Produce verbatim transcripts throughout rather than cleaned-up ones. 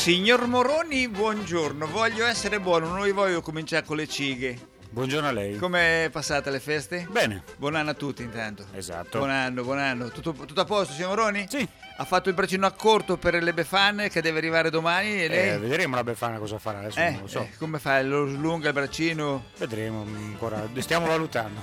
Signor Moroni, buongiorno. Voglio essere buono, non voglio cominciare con le cighe. Buongiorno a lei. Come passate le feste? Bene. Buon anno a tutti intanto. Esatto. Buon anno, buon anno. Tutto, tutto a posto, signor Moroni? Sì. Ha fatto il bacino a corto per le Befane che deve arrivare domani e lei? Eh, vedremo la Befana cosa farà adesso, Eh, non lo so. eh, come fa? Lo slunga il braccino? Vedremo ancora, stiamo valutando.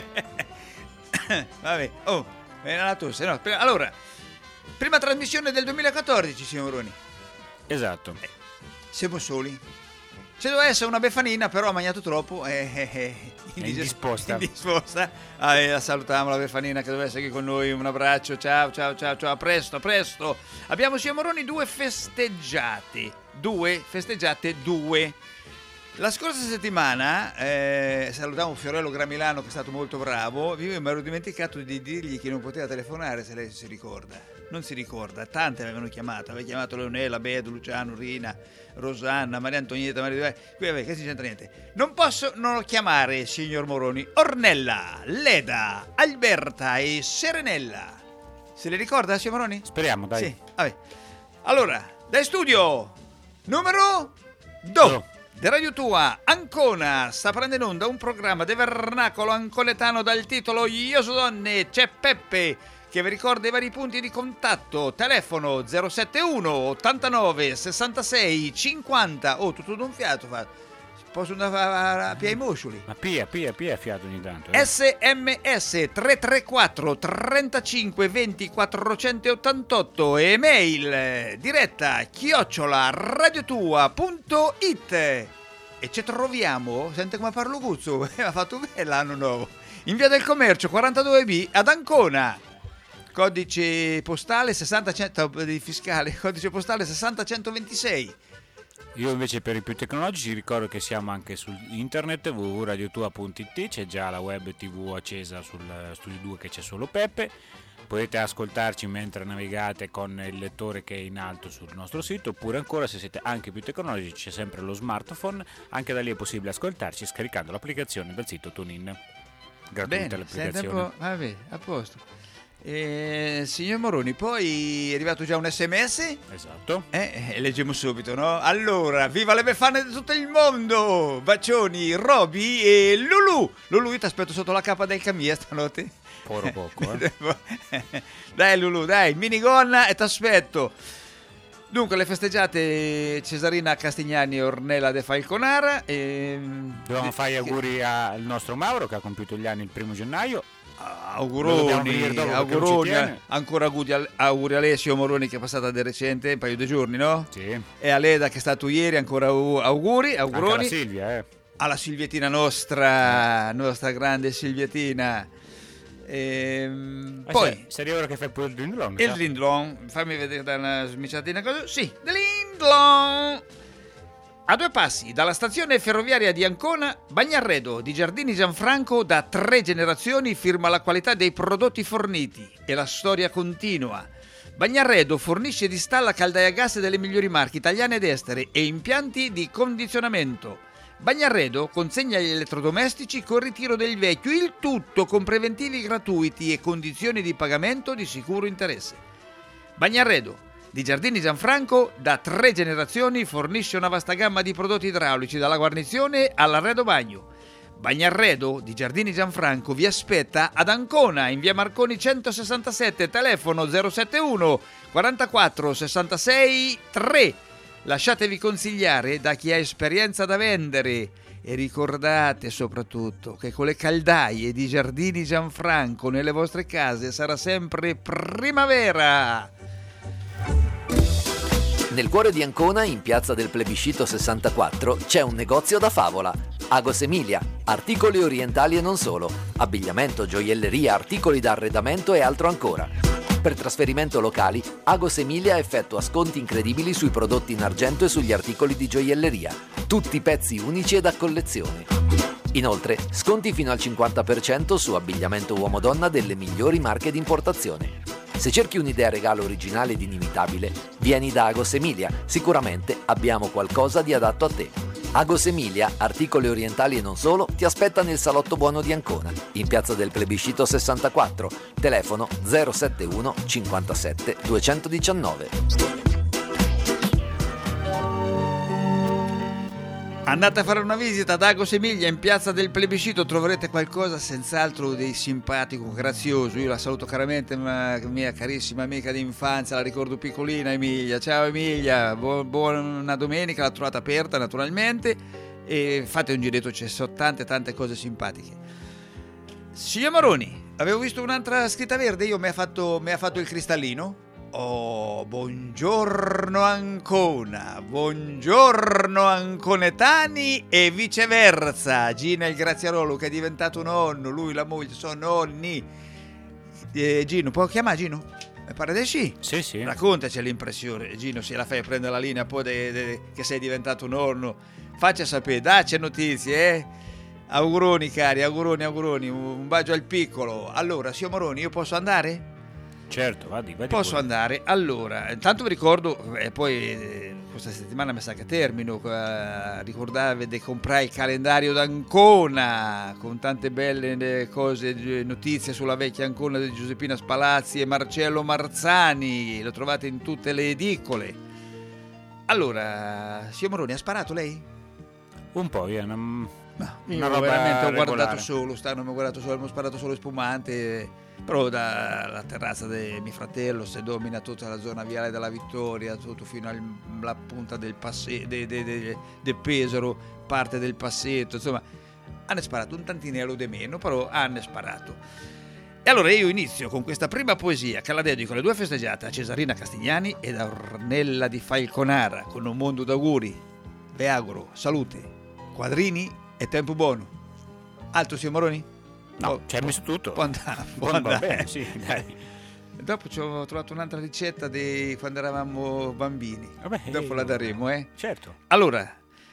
Vabbè, oh, è la tosse, no. Allora, prima trasmissione del duemilaquattordici, signor Moroni. Esatto. Eh, siamo soli. Se doveva essere una befanina, però ha mangiato troppo, eh, eh, eh, È indisposta. indisposta. Ah, eh, la salutiamo la befanina che doveva essere qui con noi. Un abbraccio, ciao, ciao, ciao, ciao, a presto, a presto. Abbiamo, signor Moroni, due festeggiate. Due festeggiate, due. La scorsa settimana eh, salutiamo Fiorello Gramilano che è stato molto bravo. Io mi ero dimenticato di dirgli che non poteva telefonare, se lei si ricorda. Non si ricorda, tante avevano chiamato. Aveva chiamato Leonela, Bedo, Luciano, Rina, Rosanna, Maria Antonietta, Maria Qui vabbè, che si c'entra niente. Non posso non chiamare, signor Moroni, Ornella, Leda, Alberta e Serenella. Se le ricorda, signor Moroni? Speriamo, dai. Sì, vabbè. Allora, dai studio numero due. De Radio Tua, Ancona, sta prendendo in onda un programma di vernacolo ancoletano dal titolo Io so donne, c'è Peppe, che vi ricorda i vari punti di contatto. Telefono zero sette uno ottantanove sessantasei cinquanta. Oh, tutto d'un fiato fa. Posso andare a Pia i Moscioli. Ma pia, pia, pia fiato ogni tanto. Eh. S M S tre tre quattro trentacinque venti quattrocentottantotto. Email diretta chiocciola radiotua punto it. E ci troviamo, sente come parlo Guzzo, ha fatto bene l'anno nuovo, in via del Commercio quarantadue B ad Ancona. Codice postale sessanta cento di fiscale, codice postale sessanta centoventisei. Io invece per i più tecnologici ricordo che siamo anche su internet w w w punto radiotua punto it, c'è già la web tv accesa sul Studio due che c'è solo Peppe. Potete ascoltarci mentre navigate con il lettore che è in alto sul nostro sito, oppure ancora se siete anche più tecnologici c'è sempre lo smartphone, anche da lì è possibile ascoltarci scaricando l'applicazione dal sito TuneIn. Gratuita l'applicazione. Vabbè, a posto. Eh, signor Moroni, poi è arrivato già un sms? Esatto. Eh, leggiamo subito, no? Allora, viva le befane di tutto il mondo! Bacioni, Roby e Lulu! Lulu, io ti aspetto sotto la cappa del Camia stanotte. Poro poco, eh. Dai Lulu, dai, minigonna e ti aspetto. Dunque, le festeggiate Cesarina Castignani e Ornella De Falconara. E... Dobbiamo fare gli auguri al nostro Mauro che ha compiuto gli anni il primo gennaio. Auguroni, auguroni, ancora auguri, auguri a Alessio Moroni che è passata di recente, un paio di giorni, no? Sì. E a Leda che è stato ieri, ancora auguri, auguroni. Anche alla Silvia, eh. Alla Silvietina nostra, nostra grande Silvietina. Ehm, eh poi sei ora che fai pure il Lindlong. Il Lindlong, fammi vedere da una smiciatina cosa. Sì, Lindlong. A due passi dalla stazione ferroviaria di Ancona, Bagnarredo di Giardini Gianfranco da tre generazioni firma la qualità dei prodotti forniti e la storia continua. Bagnarredo fornisce ed installa caldaie a gas delle migliori marche italiane ed estere e impianti di condizionamento. Bagnarredo consegna gli elettrodomestici con ritiro del vecchio, il tutto con preventivi gratuiti e condizioni di pagamento di sicuro interesse. Bagnarredo di Giardini Gianfranco da tre generazioni fornisce una vasta gamma di prodotti idraulici dalla guarnizione all'arredo bagno. Bagnarredo di Giardini Gianfranco vi aspetta ad Ancona in via Marconi centosessantasette, telefono zero sette uno quarantaquattro sessantasei tre. Lasciatevi consigliare da chi ha esperienza da vendere e ricordate soprattutto che con le caldaie di Giardini Gianfranco nelle vostre case sarà sempre primavera. Nel cuore di Ancona, in piazza del Plebiscito sessantaquattro, c'è un negozio da favola. Agos Emilia, articoli orientali e non solo, abbigliamento, gioielleria, articoli da arredamento e altro ancora. Per trasferimento locali, Agos Emilia effettua sconti incredibili sui prodotti in argento e sugli articoli di gioielleria, tutti pezzi unici e da collezione. Inoltre, sconti fino al cinquanta per cento su abbigliamento uomo-donna delle migliori marche di importazione. Se cerchi un'idea regalo originale ed inimitabile, vieni da Agos Emilia, sicuramente abbiamo qualcosa di adatto a te. Agos Emilia, articoli orientali e non solo, ti aspetta nel salotto buono di Ancona, in piazza del Plebiscito sessantaquattro, telefono zero sette uno cinquantasette duecentodiciannove. Andate a fare una visita ad Agos Emilia in piazza del Plebiscito, troverete qualcosa senz'altro di simpatico, grazioso. Io la saluto caramente, ma mia carissima amica d'infanzia, la ricordo piccolina Emilia. Ciao Emilia, Bu- buona domenica, l'ho trovata aperta naturalmente e fate un giretto, ci sono tante tante cose simpatiche. Signor Maroni, avevo visto un'altra scritta verde, io mi ha fatto, mi ha fatto il cristallino. Oh, buongiorno Ancona, buongiorno Anconetani e viceversa. Gino il Graziarolo che è diventato nonno, lui la moglie sono nonni. Eh, Gino, può chiamare Gino? Mi pare di sì. Sì, sì. Raccontaci l'impressione, Gino, se la fai prendere la linea poi de, de, che sei diventato nonno. Faccia sapere, dacci notizie, eh. Auguroni cari, auguroni, auguroni, un bacio al piccolo. Allora, signor Moroni, io posso andare? Certo, vadi, vadi Posso pure. andare. Allora, intanto vi ricordo, e eh, poi eh, questa settimana mi sa che termino, eh, ricordavi di comprare il calendario d'Ancona con tante belle cose, notizie sulla vecchia Ancona di Giuseppina Spalazzi e Marcello Marzani, lo trovate in tutte le edicole. Allora, signor Moroni, ha sparato lei? Un po', via, una, Ma io una roba veramente ho regolare. guardato solo, stanno, mi ho guardato solo, abbiamo sparato solo spumante. Però dalla terrazza di mio fratello si domina tutta la zona viale della Vittoria, tutto fino alla punta del passetto, de, de, de, de Pesaro, parte del passetto, insomma, hanno sparato un tantinello di meno, però hanno sparato. E allora io inizio con questa prima poesia che la dedico alle due festeggiate, a Cesarina Castigliani ed a Ornella di Falconara, con un mondo d'auguri. Vi auguro salute, quadrini e tempo buono. Altro, signor Moroni? No, ci hai messo tutto. Può andare, può Va andare. bene, sì, dai. Dopo ci ho trovato un'altra ricetta di quando eravamo bambini. Vabbè, Dopo la daremo, eh. Certo. Allora,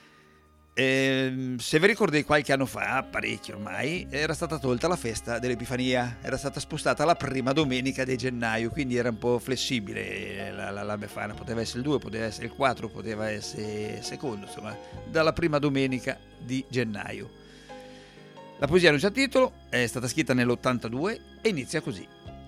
ehm, se vi ricordate qualche anno fa, parecchio ormai, era stata tolta la festa dell'Epifania, era stata spostata la prima domenica di gennaio, quindi era un po' flessibile la, la, la Befana, poteva essere il due, poteva essere il quattro, poteva essere il secondo, insomma, dalla prima domenica di gennaio. La poesia non c'ha titolo, è stata scritta nell'ottantadue e inizia così.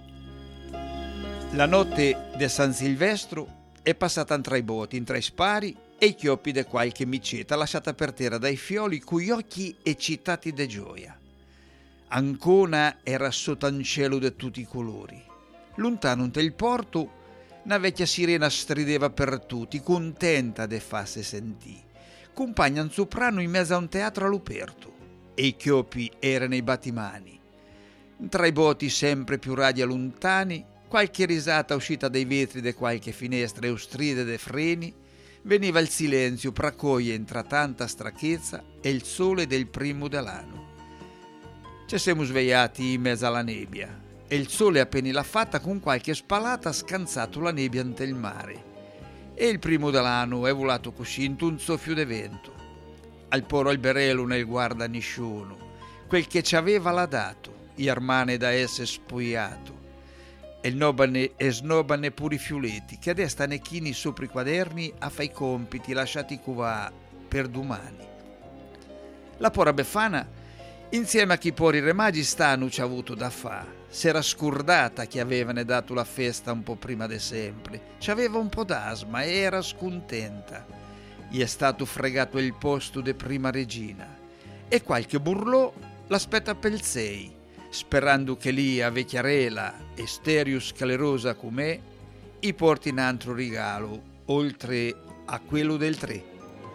La notte di San Silvestro è passata tra i boti, in tra i spari e i chioppi di qualche miceta lasciata per terra dai fioli cui occhi eccitati de gioia. Ancona era sotto un cielo di tutti i colori. Lontano in il porto una vecchia sirena strideva per tutti, contenta de farsi sentì. Compagna un soprano in mezzo a un teatro all'aperto. E i chioppi erano i battimani. Tra i boti sempre più radi e lontani, qualche risata uscita dai vetri di qualche finestra e ustride dei freni, veniva il silenzio pracoie tra tanta strachezza e il sole del primo dell'anno. Ci siamo svegliati in mezzo alla nebbia e il sole appena l'ha fatta con qualche spalata ha scansato la nebbia ante il mare e il primo dell'anno è volato così in un soffio de vento. Al poro alberello nel guarda nessuno, quel che ci aveva l'ha dato, Iarmane da esse spogliato, e snobane, e snobane pure i fiuletti, che adesso stanno chini sopra i quaderni a fare i compiti lasciati cuvà per domani. La pora Befana, insieme a chi pori remagi stanno ci ha avuto da fa, s'era scordata che avevane dato la festa un po' prima de sempre, ci aveva un po' d'asma e era scontenta. Gli è stato fregato il posto de prima regina e qualche burlò l'aspetta pel sei, sperando che lì a vecchiarela e stereo scalerosa com'è i porti in altro regalo oltre a quello del tre.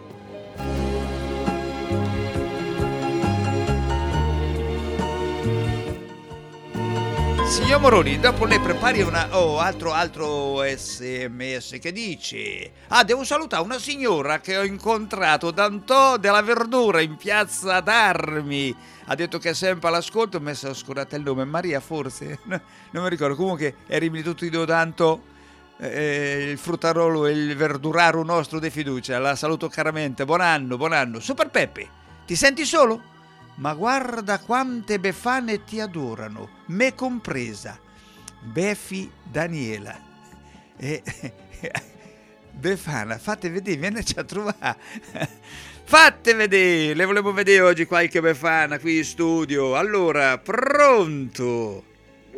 Signor Moroni, dopo lei prepari una... Oh, altro, altro sms che dice... Ah, devo salutare una signora che ho incontrato d'Antò della Verdura in piazza d'Armi. Ha detto che è sempre all'ascolto, mi sono scordata il nome. Maria forse? No, non mi ricordo. Comunque eri tutti e due d'Antò, eh, il fruttarolo e il verduraro nostro di fiducia. La saluto caramente. Buon anno, buon anno. Super Peppe, ti senti solo? Ma guarda quante befane ti adorano, me compresa. Befi Daniela. E, Befana, fate vedere, vienici a trovare. Fate vedere, le volevo vedere oggi qualche Befana qui in studio. Allora, pronto?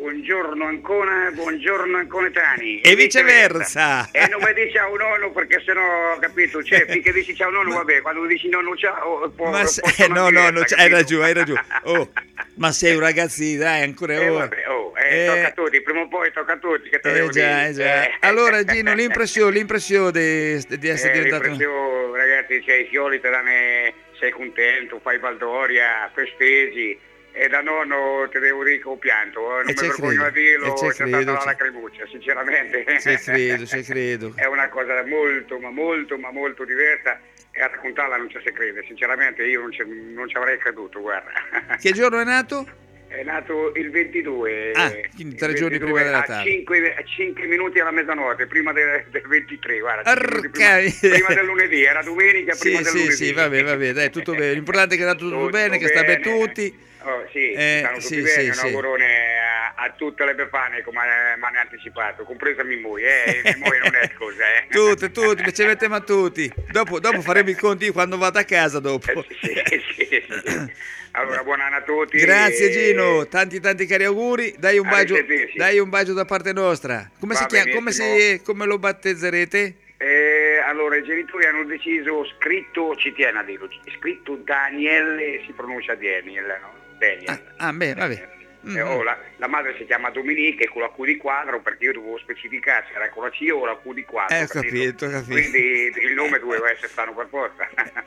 Buongiorno Ancona, buongiorno Anconetani. E viceversa. E non mi dici ciao nonno perché sennò, capito, cioè, finché dici ciao nonno, vabbè, quando dici nonno ciao, può, ma se, può no, no, no, diretta, hai ragione, hai ragione. Oh, ma sei un ragazzino, dai, ancora eh, ora. vabbè, oh, eh, Eh, tocca a tutti, prima o poi tocca a tutti, che te Eh devo già, dire. eh già. Eh. Allora Gino, l'impressione, l'impressione di, di essere Eh, diventato... l'impressione, ragazzi, cioè, i fiori te danno, sei contento, fai baldoria, festeggi. E da nonno te devo dire che ho pianto, eh, non mi ci vergogno credo, a dirlo, e ci c'è credo, stata la ci- lacrimuccia, sinceramente. Ci credo, ci credo. È una cosa molto, ma molto, ma molto diversa e a raccontarla non ci si crede, sinceramente io non ci, non ci avrei creduto, guarda. Che giorno è nato? È nato il ventidue, Ah, quindi tre il giorni ventidue prima della a tavola. cinque minuti alla mezzanotte, prima del, del ventitré, guarda, cinque minuti Orca- prima, prima del lunedì, era domenica prima Sì, del sì, lunedì. sì, vabbè, vabbè, dai, tutto bene. L'importante è che è andato tutto, Tutto bene, che sta bene bene. tutti. Oh, sì, Eh, stanno tutti sì, bene, sì, un sì. augurone a, a tutte le befane come mi hanno anticipato, compresa mia moglie, eh, mia moglie non è scusa, eh. Tutti, tutti, mi ci mettiamo a tutti. Dopo, dopo faremo i conti quando vado a casa dopo. Eh, sì, sì, sì. Allora, buon anno a tutti. Grazie e- Gino, tanti tanti cari auguri. Dai un bacio, Arrivederci. dai un bacio da parte nostra. Come Va si chiama? Come, benissimo. si, come lo battezzerete? Eh, allora, i genitori hanno deciso, scritto, ci tiene a dirlo, scritto Daniele, si pronuncia Daniel, no? Daniel. Ah, ah, beh, vabbè. Mm. Eh, oh, la, la madre si chiama Dominica e con la Q di quadro perché io dovevo specificare se era con la C o la Q di quadro. Eh, ho capito, ho capito. Quindi il nome doveva essere stato per forza.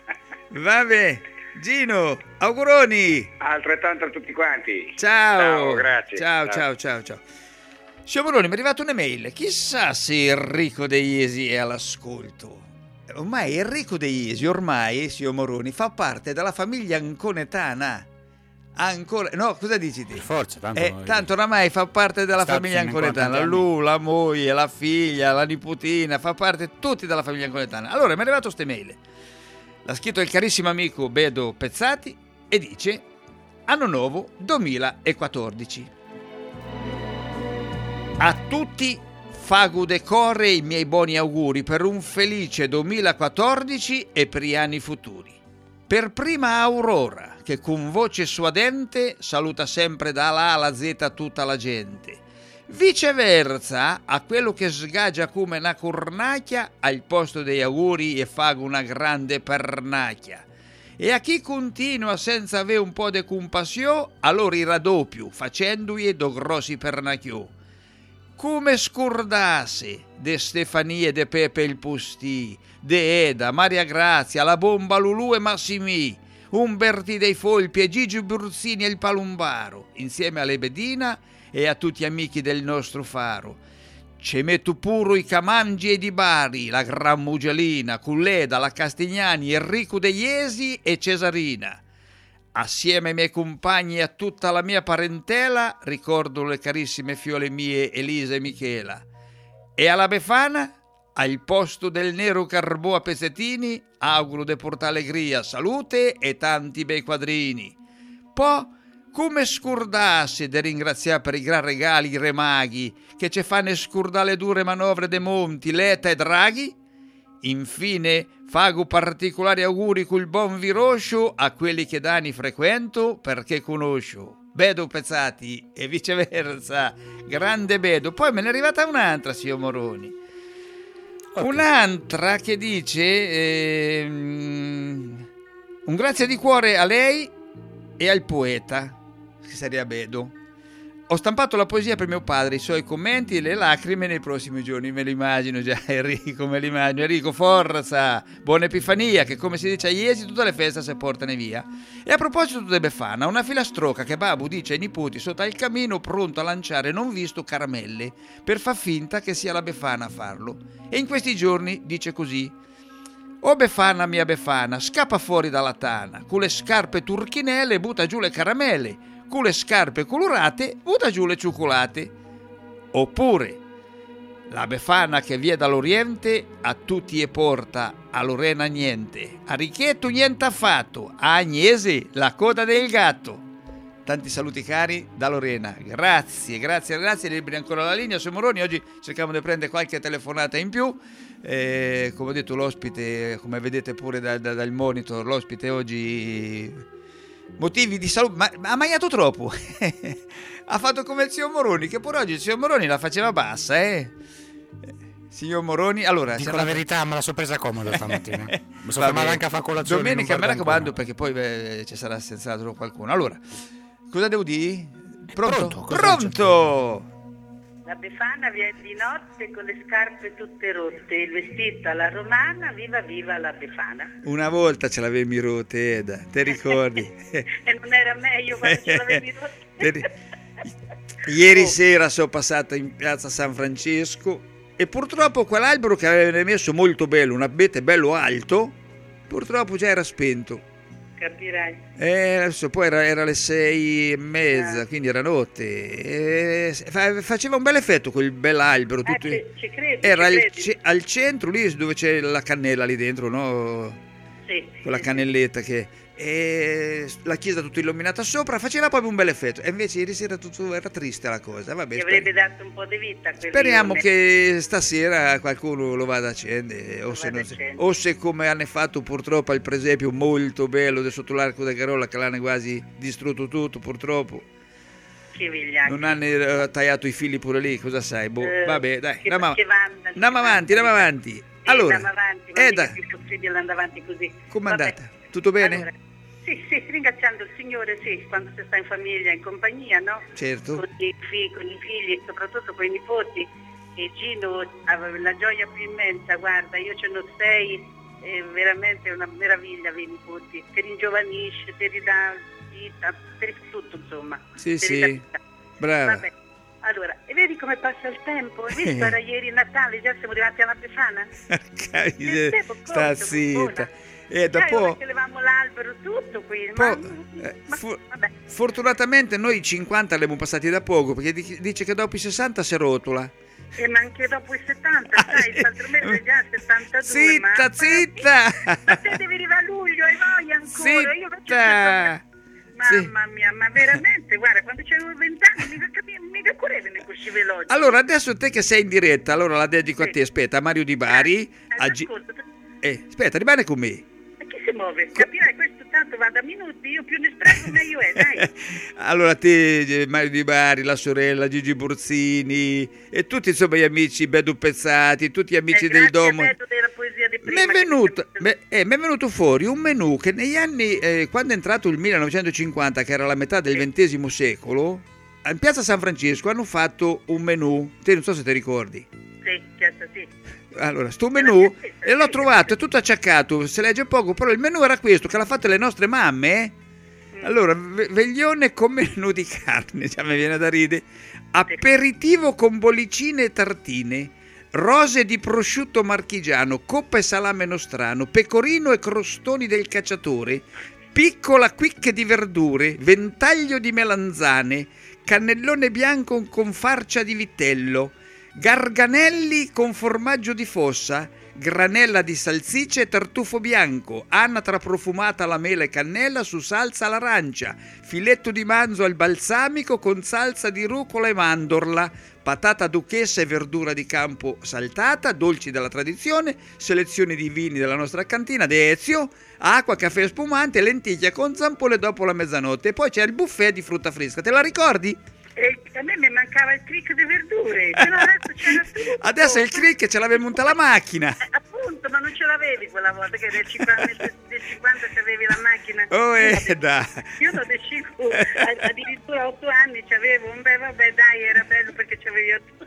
Vabbè, Gino, auguroni. Altrettanto a tutti quanti. Ciao. Ciao, grazie. Ciao, ciao, ciao, ciao. Signor Moroni, mi è arrivata un'email. Chissà se Enrico De Iesi è all'ascolto. Ormai Enrico De Iesi, ormai, signor Moroni, fa parte della famiglia anconetana. Ancora, no, cosa dici te? Per forza, tanto, Eh, tanto oramai fa parte della Stato famiglia fino a anconetana. quaranta Lui, la moglie, la figlia, la nipotina, fa parte tutti della famiglia anconetana. Allora, mi è arrivato questa mail. L'ha scritto il carissimo amico Bedo Pezzati e dice: Anno nuovo duemilaquattordici. A tutti fago decore i miei buoni auguri per un felice duemilaquattordici e per gli anni futuri. Per prima Aurora, che con voce suadente saluta sempre dalla A alla Z tutta la gente. Viceversa, a quello che sgagia come una cornacchia, al posto degli auguri e fago una grande pernacchia. E a chi continua senza avere un po' de compassione, allora i raddoppio, facendogli do grossi pernacchiò. Come scordasse de Stefania e de Pepe il Pustì, de Eda, Maria Grazia, la Bomba Lulù e Massimì, Umberti dei Folpi e Gigi Burzini e il Palumbaro, insieme alle Bedina e a tutti gli amici del nostro faro. Ci metto pure i Camangi e di Bari, la Gran Mugelina, Culleda, la Castignani, Enrico De Iesi e Cesarina. Assieme ai miei compagni e a tutta la mia parentela ricordo le carissime fiole mie Elisa e Michela. E alla Befana, al posto del nero carbò a pezzettini, auguro de portare allegria, salute e tanti bei quadrini. Poi, come scordasse di ringraziare per i gran regali i re maghi che ci fanno scordare le dure manovre dei monti, Letta e Draghi? Infine, fago particolari auguri col buon viroscio a quelli che d'anni frequento perché conosco. Bedo Pezzati e viceversa. Grande Bedo. Poi me ne è arrivata un'altra, signor Moroni. Ok. Un'altra che dice ehm, un grazie di cuore a lei e al poeta, che sarebbe Bedo. Ho stampato la poesia per mio padre, i suoi commenti e le lacrime nei prossimi giorni. Me lo immagino già, Enrico, me lo immagino. Enrico, forza, buona Epifania, che come si dice a Iesi tutte le feste si portano via. E a proposito di Befana, una filastroca che Babu dice ai nipoti sotto al camino pronto a lanciare non visto caramelle, per far finta che sia la Befana a farlo. E in questi giorni dice così: O Befana mia Befana, scappa fuori dalla tana, con le scarpe turchinelle butta giù le caramelle, con le scarpe colorate butta giù le cioccolate. Oppure la Befana che vie dall'Oriente a tutti e porta, a Lorena niente, a Richetto niente affatto, a Agnese la coda del gatto. Tanti saluti cari da Lorena, grazie, grazie, grazie, liberi ancora la linea, signor Moroni, oggi cerchiamo di prendere qualche telefonata in più, eh, come ho detto l'ospite, come vedete pure da, da, dal monitor, l'ospite oggi motivi di salute, ma, ma ha mangiato troppo. Ha fatto come il zio Moroni, che pure oggi il zio Moroni la faceva bassa, eh. Signor Moroni, allora dico la andata... verità, me la so presa comoda stamattina. Mi sono fermato anche a fare colazione. Domenica me raccomando, perché poi beh, ci sarà senz'altro qualcuno. Allora, cosa devo dire? Pronto? Pronto? Pronto! La Befana viene di notte con le scarpe tutte rotte, il vestito alla romana, viva viva la Befana. Una volta ce l'avevi rotte, Eda, te ricordi? E non era meglio quando ce l'avevi rotte? Ieri Oh. sera sono passata in piazza San Francesco e purtroppo quell'albero che aveva messo molto bello, un abete bello alto, purtroppo già era spento. Capirai. Eh, adesso poi era, era le sei e mezza, Ah. quindi era notte. E fa- faceva un bel effetto quel bell'albero. Eh, Tutto... ci, ci credi, Era ci al, credi. ce- al centro, lì dove c'è la cannella lì dentro, no? Sì, Quella sì, cannelletta che... E la chiesa tutta illuminata sopra, faceva proprio un bel effetto. E invece ieri sera tutto era triste la cosa. Vabbè, Ti sper- avrebbe dato un po' di vita a quel speriamo leone. che stasera qualcuno lo vada a accendere. O Lo se, vada non a si- accendere. o se come hanno fatto purtroppo al presepio molto bello del sotto l'arco del Carola, che l'hanno quasi distrutto tutto purtroppo. Che vigliacchi. Non hanno eh, tagliato i fili pure lì, cosa sai? Boh, Eh, vabbè, dai, che- andiamo, che vandali, andiamo che avanti, andiamo vandali. avanti. Sì, Allora, andiamo avanti, ma Eda, mica è più possibile andare avanti così. com'è Vabbè. andata? Tutto bene? Allora, sì, sì, ringraziando il Signore, sì, quando si sta in famiglia, in compagnia, no? Certo. Con i, figli, con i figli, soprattutto con i nipoti. E Gino aveva la gioia più immensa, guarda, io ce ne ho sei, è veramente una meraviglia avere i nipoti. Ti ringiovanisce, ti ridà vita, ti ridà tutto, insomma. Sì, Ti ridà sì, vita. brava. Vabbè. Allora, e vedi come passa il tempo? Hai visto, era ieri Natale, già siamo arrivati alla Befana? Cavolo, tempo sta corto, zitta. E Dai, dopo... ora che levamo l'albero tutto qui, Po- ma, eh, ma- fu- vabbè. fortunatamente noi i cinquanta li abbiamo passati da poco, perché di- dice che dopo i sessanta si rotola. E ma anche dopo i settanta, sai, l'altro mese è già settantadue. Zitta, ma, zitta! Ma te devi arrivare a luglio e voi ancora. Io invece Zitta! sto- Sì. Mamma mia, ma veramente, guarda, quando c'avevo vent'anni mica, capi- mica correvo nei questi veloci. Allora, adesso te che sei in diretta, allora la dedico a Sì. te, aspetta, a Mario Di Bari. Eh, a Gi- ascolta, eh, aspetta, rimane con me. ma chi si muove? Capirai, questo tanto va da minuti, io più ne spreco meglio è, dai. Allora te, eh, Mario Di Bari, la sorella, Gigi Burzini e tutti insomma gli amici Bedu Pezzati, tutti gli amici Eh, del grazie a Domo. Beto della poesia di Mi prima. è, che venuto, mi beh, eh, mi è venuto fuori un menù che negli anni, eh, quando è entrato il millenovecentocinquanta, che era la metà del ventesimo secolo, in piazza San Francesco hanno fatto un menù, te non so se ti ricordi. Sì, certo, sì. Allora, sto menù, e l'ho trovato, è tutto acciaccato, si legge poco, però il menù era questo, che l'ha fatto le nostre mamme. Allora, ve- veglione con menù di carne, già mi viene da ridere, aperitivo con bollicine e tartine, rose di prosciutto marchigiano, coppa e salame nostrano, pecorino e crostoni del cacciatore, piccola quick di verdure, ventaglio di melanzane, cannellone bianco con farcia di vitello, garganelli con formaggio di fossa, granella di salsicce e tartufo bianco, anatra profumata alla mela e cannella su salsa all'arancia, filetto di manzo al balsamico con salsa di rucola e mandorla, patata duchessa e verdura di campo saltata, dolci della tradizione, selezioni di vini della nostra cantina di Ezio, acqua, caffè spumante, lenticchie con zampole dopo la mezzanotte, e poi c'è il buffet di frutta fresca, te la ricordi? E a me mi mancava il crick di verdure, però adesso c'era tutto. Adesso il crick ce l'aveva monta la macchina. Eh, appunto, ma non ce l'avevi quella volta, che nel cinquanta, nel cinquanta c'avevi la macchina. Oh, Io eh, dai. Io da cinque, addirittura otto anni c'avevo, un beh, vabbè dai, era bello perché c'avevi otto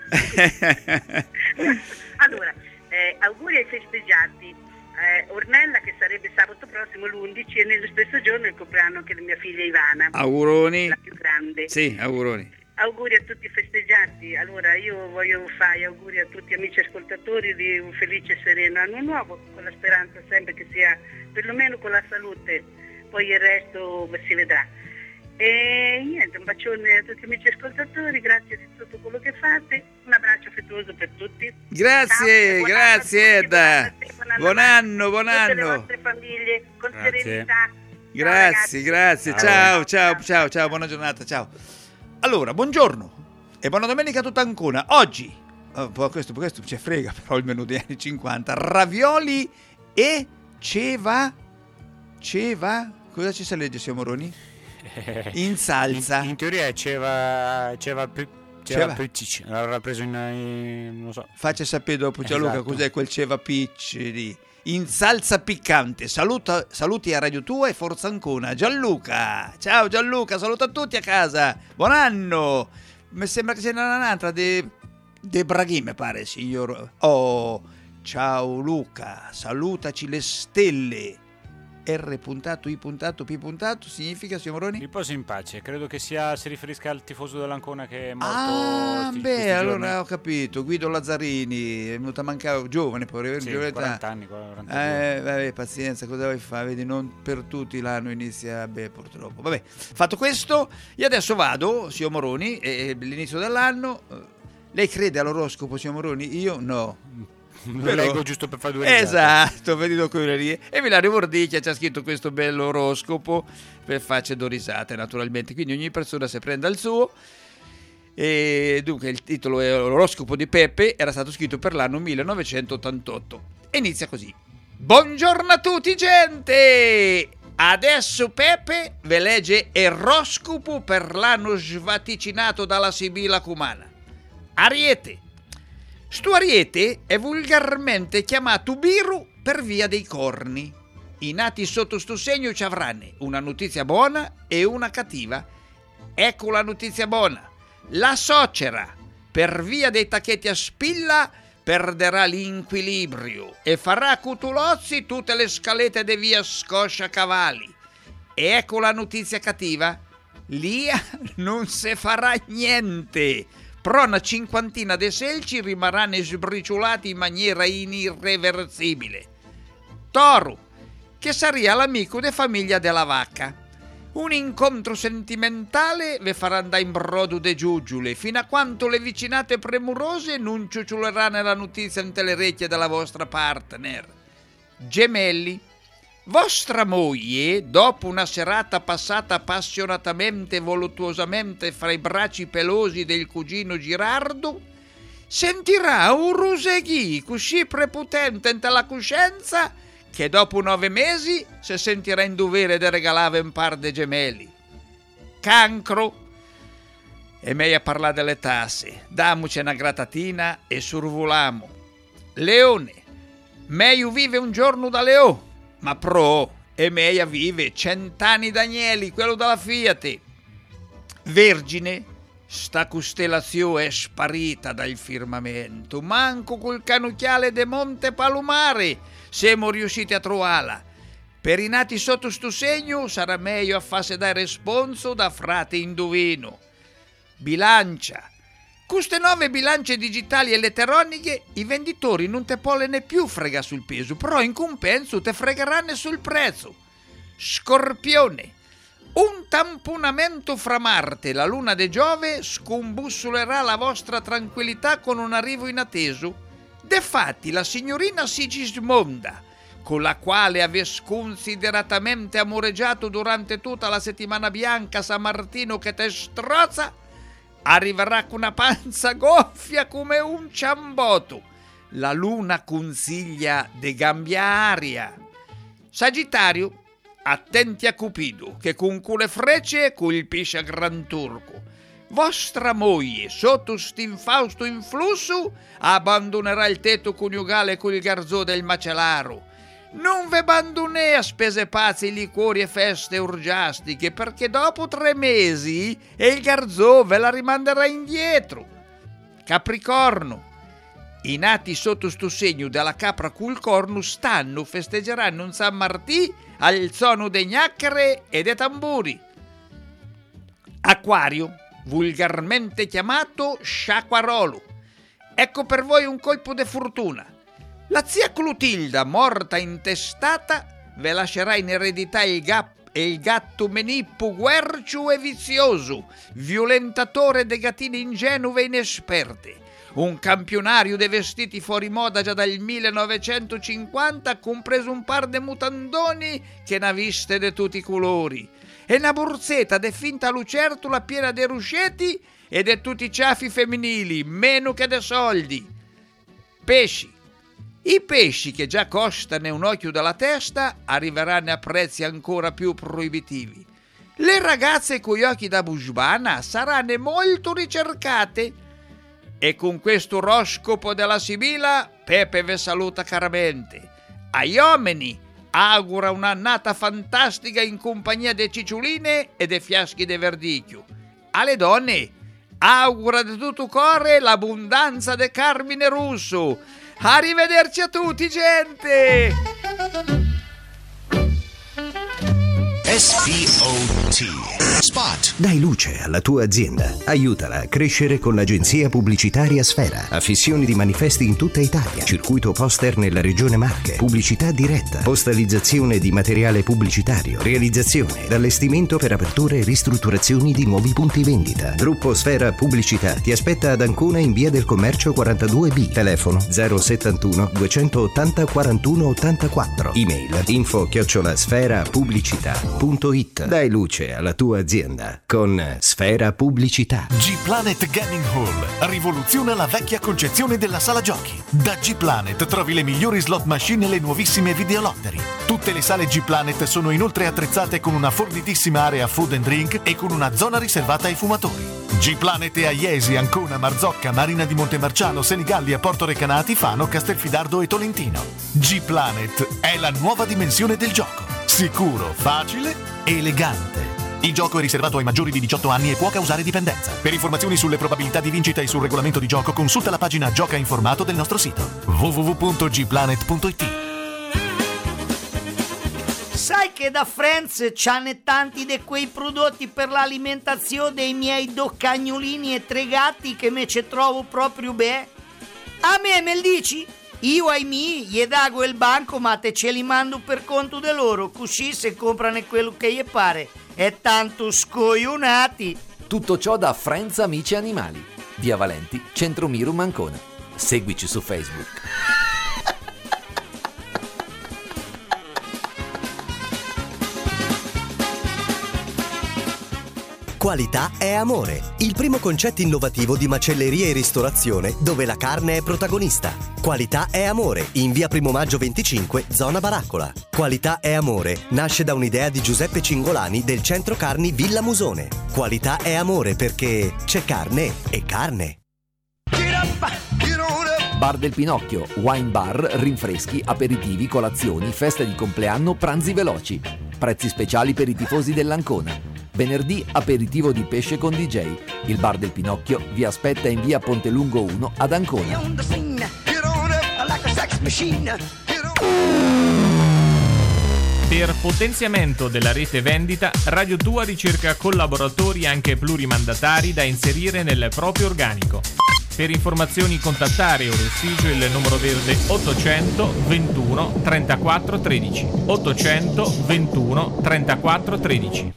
anni. Allora, eh, auguri ai festeggiati. Eh, Ornella, che sarebbe sabato prossimo l'undici, e nello stesso giorno il compleanno anche di mia figlia Ivana, Auguroni. la più grande. Sì, auguroni. Auguri a tutti i festeggiati. Allora io voglio fare auguri a tutti gli amici ascoltatori di un felice e sereno anno nuovo, con la speranza sempre che sia perlomeno con la salute, poi il resto si vedrà. E niente, un bacione a tutti gli amici ascoltatori, grazie di tutto quello che fate, un abbraccio affettuoso per tutti. Grazie, Ciao, buon grazie anno a tutti, Edda. buon Buon anno, buon Tutte le anno. vostre famiglie con Grazie. serenità. Ciao, Grazie, ragazzi. grazie. Ciao, ciao, ciao, ciao, buona giornata, ciao. Allora, buongiorno e buona domenica a tutta Ancona. Oggi, oh, poi questo, questo ci frega però il menù degli anni cinquanta, ravioli e ceva, ceva, Cosa ci sa legge, signor Moroni? In salsa. In, in teoria c'era c'era Ceva Picci, l'aveva preso in, in non so. Faccia sapere dopo Gianluca, esatto. Cos'è quel Ceva Picci lì. In salsa piccante. Saluta, saluti a Radio Tua e Forza Ancona. Gianluca. Ciao Gianluca, saluto a tutti a casa. Buon anno. Mi sembra che sia un'altra de, de Braghi, mi pare, signor. Oh, ciao Luca, salutaci le stelle. R puntato, I puntato, P puntato significa, signor Moroni? Riposo in pace, credo che sia si riferisca al tifoso dell'Ancona che è morto. Ah, sti, beh, questi allora giorni. ho capito. Guido Lazzarini, è venuto a mancare, giovane, poi Sì, giovane quaranta anni, quaranta Eh, vabbè, pazienza, cosa vuoi fare? Vedi, non per tutti l'anno inizia, beh, purtroppo. Vabbè, fatto questo, io adesso vado, signor Moroni, è l'inizio dell'anno. Lei crede all'oroscopo, signor Moroni? Io no. Lo Però, leggo giusto per fare due risate. esatto, vedi documentari. E Milario Mordicchia ci ha scritto questo bello oroscopo per farci due risate, naturalmente. Quindi ogni persona si prenda il suo. E dunque il titolo è L'oroscopo di Peppe, era stato scritto per l'anno millenovecentottantotto. E inizia così. Buongiorno a tutti, gente! Adesso Peppe ve legge l'oroscopo per l'anno svaticinato dalla Sibilla Cumana. Ariete. Sto Ariete è volgarmente chiamato Biru per via dei corni. I nati sotto sto segno ci avranno una notizia buona e una cattiva. Ecco la notizia buona. La Socera, per via dei tacchetti a spilla, perderà l'inquilibrio e farà cutulozzi tutte le scalette di via Scosciacavalli. E ecco la notizia cattiva. Lia non se farà niente. Però una cinquantina di selci rimarranno sbriciolati in maniera inirreversibile. Toro, che sarebbe l'amico de famiglia della vacca. Un incontro sentimentale vi farà andare in brodo de giuggiule, fino a quanto le vicinate premurose non ciuccioleranno la notizia in le orecchie della vostra partner. Gemelli. Vostra moglie, dopo una serata passata appassionatamente e voluttuosamente fra i bracci pelosi del cugino Girardo, sentirà un ruseghi così prepotente nella coscienza che dopo nove mesi si sentirà in dovere di regalare un par di gemelli. Cancro. E meglio parlare delle tasse. Damoci una gratatina e survolamo. Leone. Meglio vive un giorno da Leo. Ma pro, e meia vive cent'anni Danieli, quello della Fiat. Vergine, sta costellazione è sparita dal firmamento, manco col canucchiale de Monte Palomare siamo riusciti a trovarla. Per i nati sotto sto segno sarà meglio a farsi dare responso da frate indovino. Bilancia. Queste nuove bilance digitali elettroniche i venditori non te pollene più frega sul peso, però in compenso te fregheranno sul prezzo. Scorpione. Un tamponamento fra Marte e la luna de Giove scombussolerà la vostra tranquillità con un arrivo inatteso. Defatti la signorina Sigismonda, con la quale avessi consideratamente amoreggiato durante tutta la settimana bianca San Martino che te strozza, arriverà con una panza gonfia come un ciambotto. La luna consiglia de gambia aria. Sagittario, attenti a Cupido, che con quelle frecce colpisce a Gran Turco. Vostra moglie, sotto st'infausto influsso, abbandonerà il tetto coniugale col garzò del macellaro. Non ve abbandonè a spese pazze, liquori e feste urgiastiche, perché dopo tre mesi e il garzò ve la rimanderà indietro. Capricorno. I nati sotto sto segno della capra col corno stanno festeggeranno un San Martì al suono dei gnacchere e dei tamburi. Acquario, vulgarmente chiamato sciacquarolo. Ecco per voi un colpo di fortuna. La zia Clotilda, morta intestata, ve lascerà in eredità il, gap, il gatto menippo guercio e vizioso, violentatore de gattine ingenue e inesperte, un campionario dei vestiti fuori moda già dal millenovecentocinquanta, compreso un par de mutandoni che n'ha viste de tutti i colori, e una borsetta de finta lucertola piena de ruscetti e de tutti i ciaffi femminili, meno che de soldi. Pesci. I pesci che già costano un occhio dalla testa arriveranno a prezzi ancora più proibitivi. Le ragazze con gli occhi da busbana saranno molto ricercate. E con questo oroscopo della Sibilla, Pepe vi saluta caramente. Agli uomini augura un'annata fantastica in compagnia delle ciccioline e dei fiaschi di verdicchio. Alle donne augura di tutto cuore l'abbondanza del Carmine Russo. Arrivederci a tutti, gente! S P O T Spot. Dai luce alla tua azienda. Aiutala a crescere con l'agenzia pubblicitaria Sfera. Affissioni di manifesti in tutta Italia. Circuito poster nella regione Marche. Pubblicità diretta. Postalizzazione di materiale pubblicitario. Realizzazione ed allestimento per aperture e ristrutturazioni di nuovi punti vendita. Gruppo Sfera Pubblicità ti aspetta ad Ancona in via del Commercio quarantadue B. Telefono zero settantuno duecentottanta quarantuno ottantaquattro. Email info chiocciola sfera pubblicità punto it. Dai luce alla tua azienda con Sfera Pubblicità. G-Planet Gaming Hall rivoluziona la vecchia concezione della sala giochi. Da G-Planet trovi le migliori slot machine e le nuovissime videolottery. Tutte le sale G-Planet sono inoltre attrezzate con una fornitissima area food and drink e con una zona riservata ai fumatori. G-Planet è a Iesi, Ancona, Marzocca, Marina di Montemarciano, Senigallia, Porto Recanati, Fano, Castelfidardo e Tolentino. G-Planet è la nuova dimensione del gioco. Sicuro, facile, elegante. Il gioco è riservato ai maggiori di diciotto anni e può causare dipendenza. Per informazioni sulle probabilità di vincita e sul regolamento di gioco, consulta la pagina Gioca Informato del nostro sito w w w punto g planet punto it. Sai che da Friends c'hanno tanti di quei prodotti per l'alimentazione dei miei due cagnolini e tre gatti che me ce trovo proprio bene? A me me li dici? Io ai miei gli dago il banco ma te ce li mando per conto di loro, così se comprano quello che gli pare. È tanto scoionati. Tutto ciò da Friends Amici Animali. Via Valenti, Centro Mirum Ancona. Seguici su Facebook. Qualità è amore, il primo concetto innovativo di macelleria e ristorazione dove la carne è protagonista. Qualità è amore, in via Primo Maggio venticinque, zona Baraccola. Qualità è amore nasce da un'idea di Giuseppe Cingolani del centro carni Villa Musone. Qualità è amore perché c'è carne e carne. Bar del Pinocchio, wine bar, rinfreschi, aperitivi, colazioni, feste di compleanno, pranzi veloci. Prezzi speciali per i tifosi dell'Ancona. Venerdì aperitivo di pesce con D J. Il Bar del Pinocchio vi aspetta in via Pontelungo uno ad Ancona. Per potenziamento della rete vendita, Radio Tua ricerca collaboratori anche plurimandatari da inserire nel proprio organico. Per informazioni contattare Eurostigio il numero verde ottocento ventuno trentaquattro tredici. ottocento ventuno trentaquattro tredici.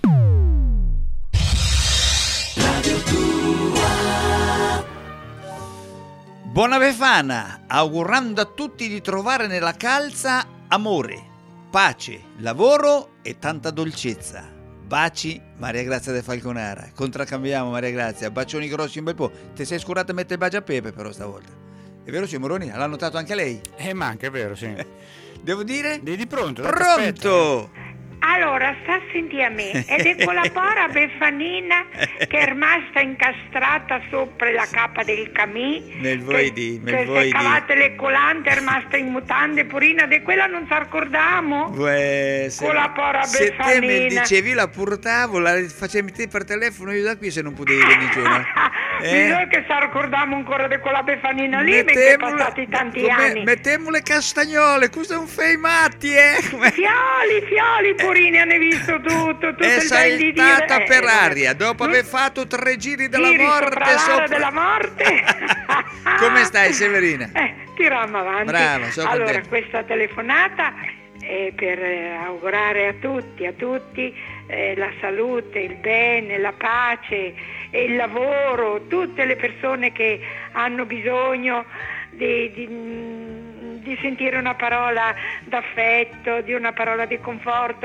Buona Befana, augurando a tutti di trovare nella calza amore, pace, lavoro e tanta dolcezza. Baci, Maria Grazia de Falconara. Contraccambiamo, Maria Grazia. Bacioni grossi un bel po'. Ti sei scurata a mettere il bacio a Pepe però stavolta. È vero, signor Moroni? L'ha notato anche lei? Eh, ma anche è vero, sì. Devo dire? Di, di pronto. Pronto! Allora, sta a sentire a me, ed è quella povera Befanina che è rimasta incastrata sopra la cappa del camì, nel voi di, nel che voi si è cavate le colante, è rimasta in mutande, purina, di quella non ci ricordiamo? Uè, se, con la povera se Befanina. te mi dicevi la portavo, la facevi te per telefono io da qui se non potevi venire giù, no? Eh? Bisogna che ci ricordiamo ancora di quella Befanina lì, perché sono passati tanti come, anni. Mettiamo le castagnole, questo è un feimatti, eh? Come... Fioli, fioli, purini, hanno visto tutto, tutto è il bel di dire. saltata per eh, aria, dopo aver fatto tre giri della giri morte sopra l'ara sopra... della morte. Come stai, Severina? Eh, tiriamo avanti. Brava, sono allora, contento. questa telefonata è per eh, augurare a tutti, a tutti eh, la salute, il bene, la pace, e il lavoro, tutte le persone che hanno bisogno di, di, di sentire una parola d'affetto, di una parola di conforto.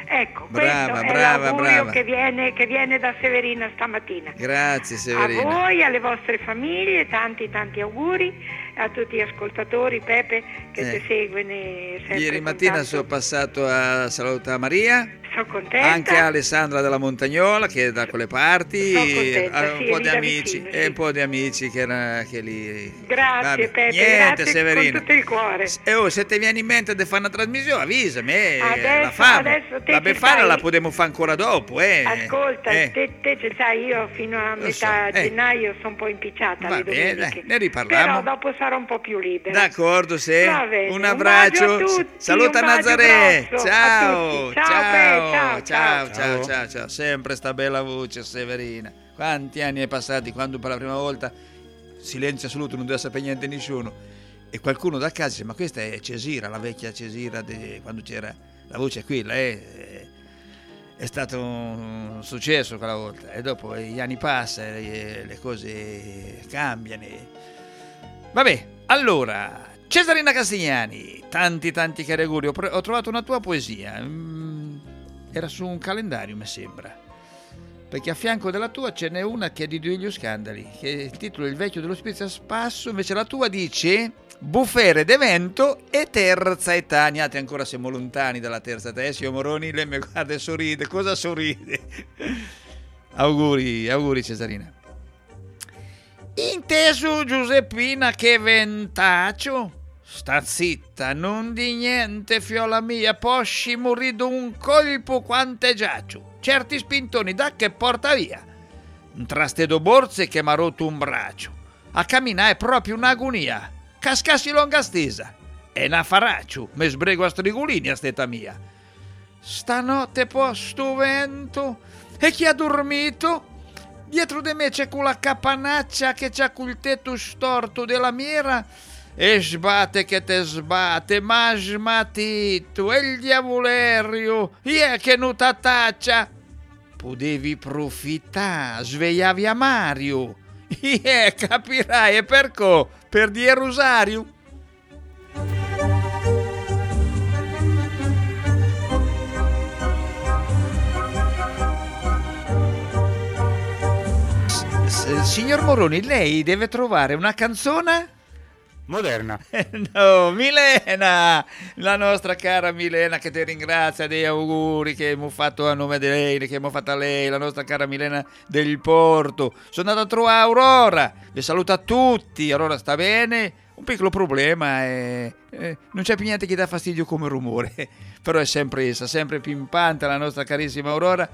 Ecco, brava, questo brava, è l'augurio brava. Che, viene, che viene da Severina stamattina. Grazie Severina. A voi, alle vostre famiglie, tanti tanti auguri, a tutti gli ascoltatori, Pepe, che Eh. ti seguono sempre. Ieri con mattina tanto- sono passato a salutare Maria, Sono contenta. anche Alessandra della Montagnola che è da quelle parti, Sono contenta, eh, un sì, po' lì di da amici vicino, e sì. un po' di amici che, era, che lì. Grazie Vabbè, Pepe, niente grazie Severina. con tutto il cuore. E oh, se ti viene in mente di fare una trasmissione avvisami, eh, Adesso- la famo. adesso te La ci Befana stai- la potremo fare ancora dopo, eh. Ascolta, eh. te, te ce sai, io fino a Lo metà so, eh. gennaio sono un po' impicciata Va le bene, domeniche. dai, ne riparliamo. Però dopo sarò un po' più libera. D'accordo, sì. Va bene, Un un abbraccio. bacio a tutti, Saluta un bacio Nazaré. grosso a Ciao. tutti. Ciao, Ciao. Pe, ciao, Ciao, ciao. ciao, ciao, ciao. Sempre sta bella voce, Severina. Quanti anni è passati quando per la prima volta silenzio assoluto, non doveva sapere niente nessuno. E qualcuno da casa dice: ma questa è Cesira, la vecchia Cesira di quando c'era la voce qui, eh. È stato un successo quella volta e dopo gli anni passano e le cose cambiano. Vabbè, allora, Cesarina Castigliani, tanti tanti cari auguri. Ho, pre- ho trovato una tua poesia, mm, era su un calendario mi sembra, perché a fianco della tua ce n'è una che è di Duilio Scandali, che il titolo è Il vecchio dell'ospizio a spasso, invece la tua dice Bufere d'evento e terza età. Niente, ancora siamo lontani dalla terza età. Eh, signor Moroni, lei mi guarda e sorride. Cosa sorride? Auguri, auguri Cesarina. Inteso Giuseppina che ventaccio? Sta zitta, non di niente fiola mia, posci morì d'un colpo quante giaccio. Certi spintoni da che porta via. Un trastedo borse che m'ha rotto un braccio. A camminare è proprio un'agonia. Cascassi longa stesa. E una faraccio, me sbrego a strigolini a stetta mia. Stanotte posto vento e chi ha dormito? Dietro di me c'è quella capanaccia che c'ha col tetto storto della miera e sbatte che te sbatte, ma smatito, e il diavolerio, ie che non t'attaccia. Potevi profittare, svegliavi a Mario, ie capirai, e perché? Per dire rosario. Signor Moroni, lei deve trovare una canzone moderna. No, Milena, la nostra cara Milena che ti ringrazia degli auguri che abbiamo fatto a nome di lei, che abbiamo fatto a lei, la nostra cara Milena del Porto. Sono andato a trovare Aurora, vi saluto a tutti. Aurora sta bene, un piccolo problema è, eh, non c'è più niente che dà fastidio come rumore, però è sempre essa, sempre pimpante la nostra carissima Aurora.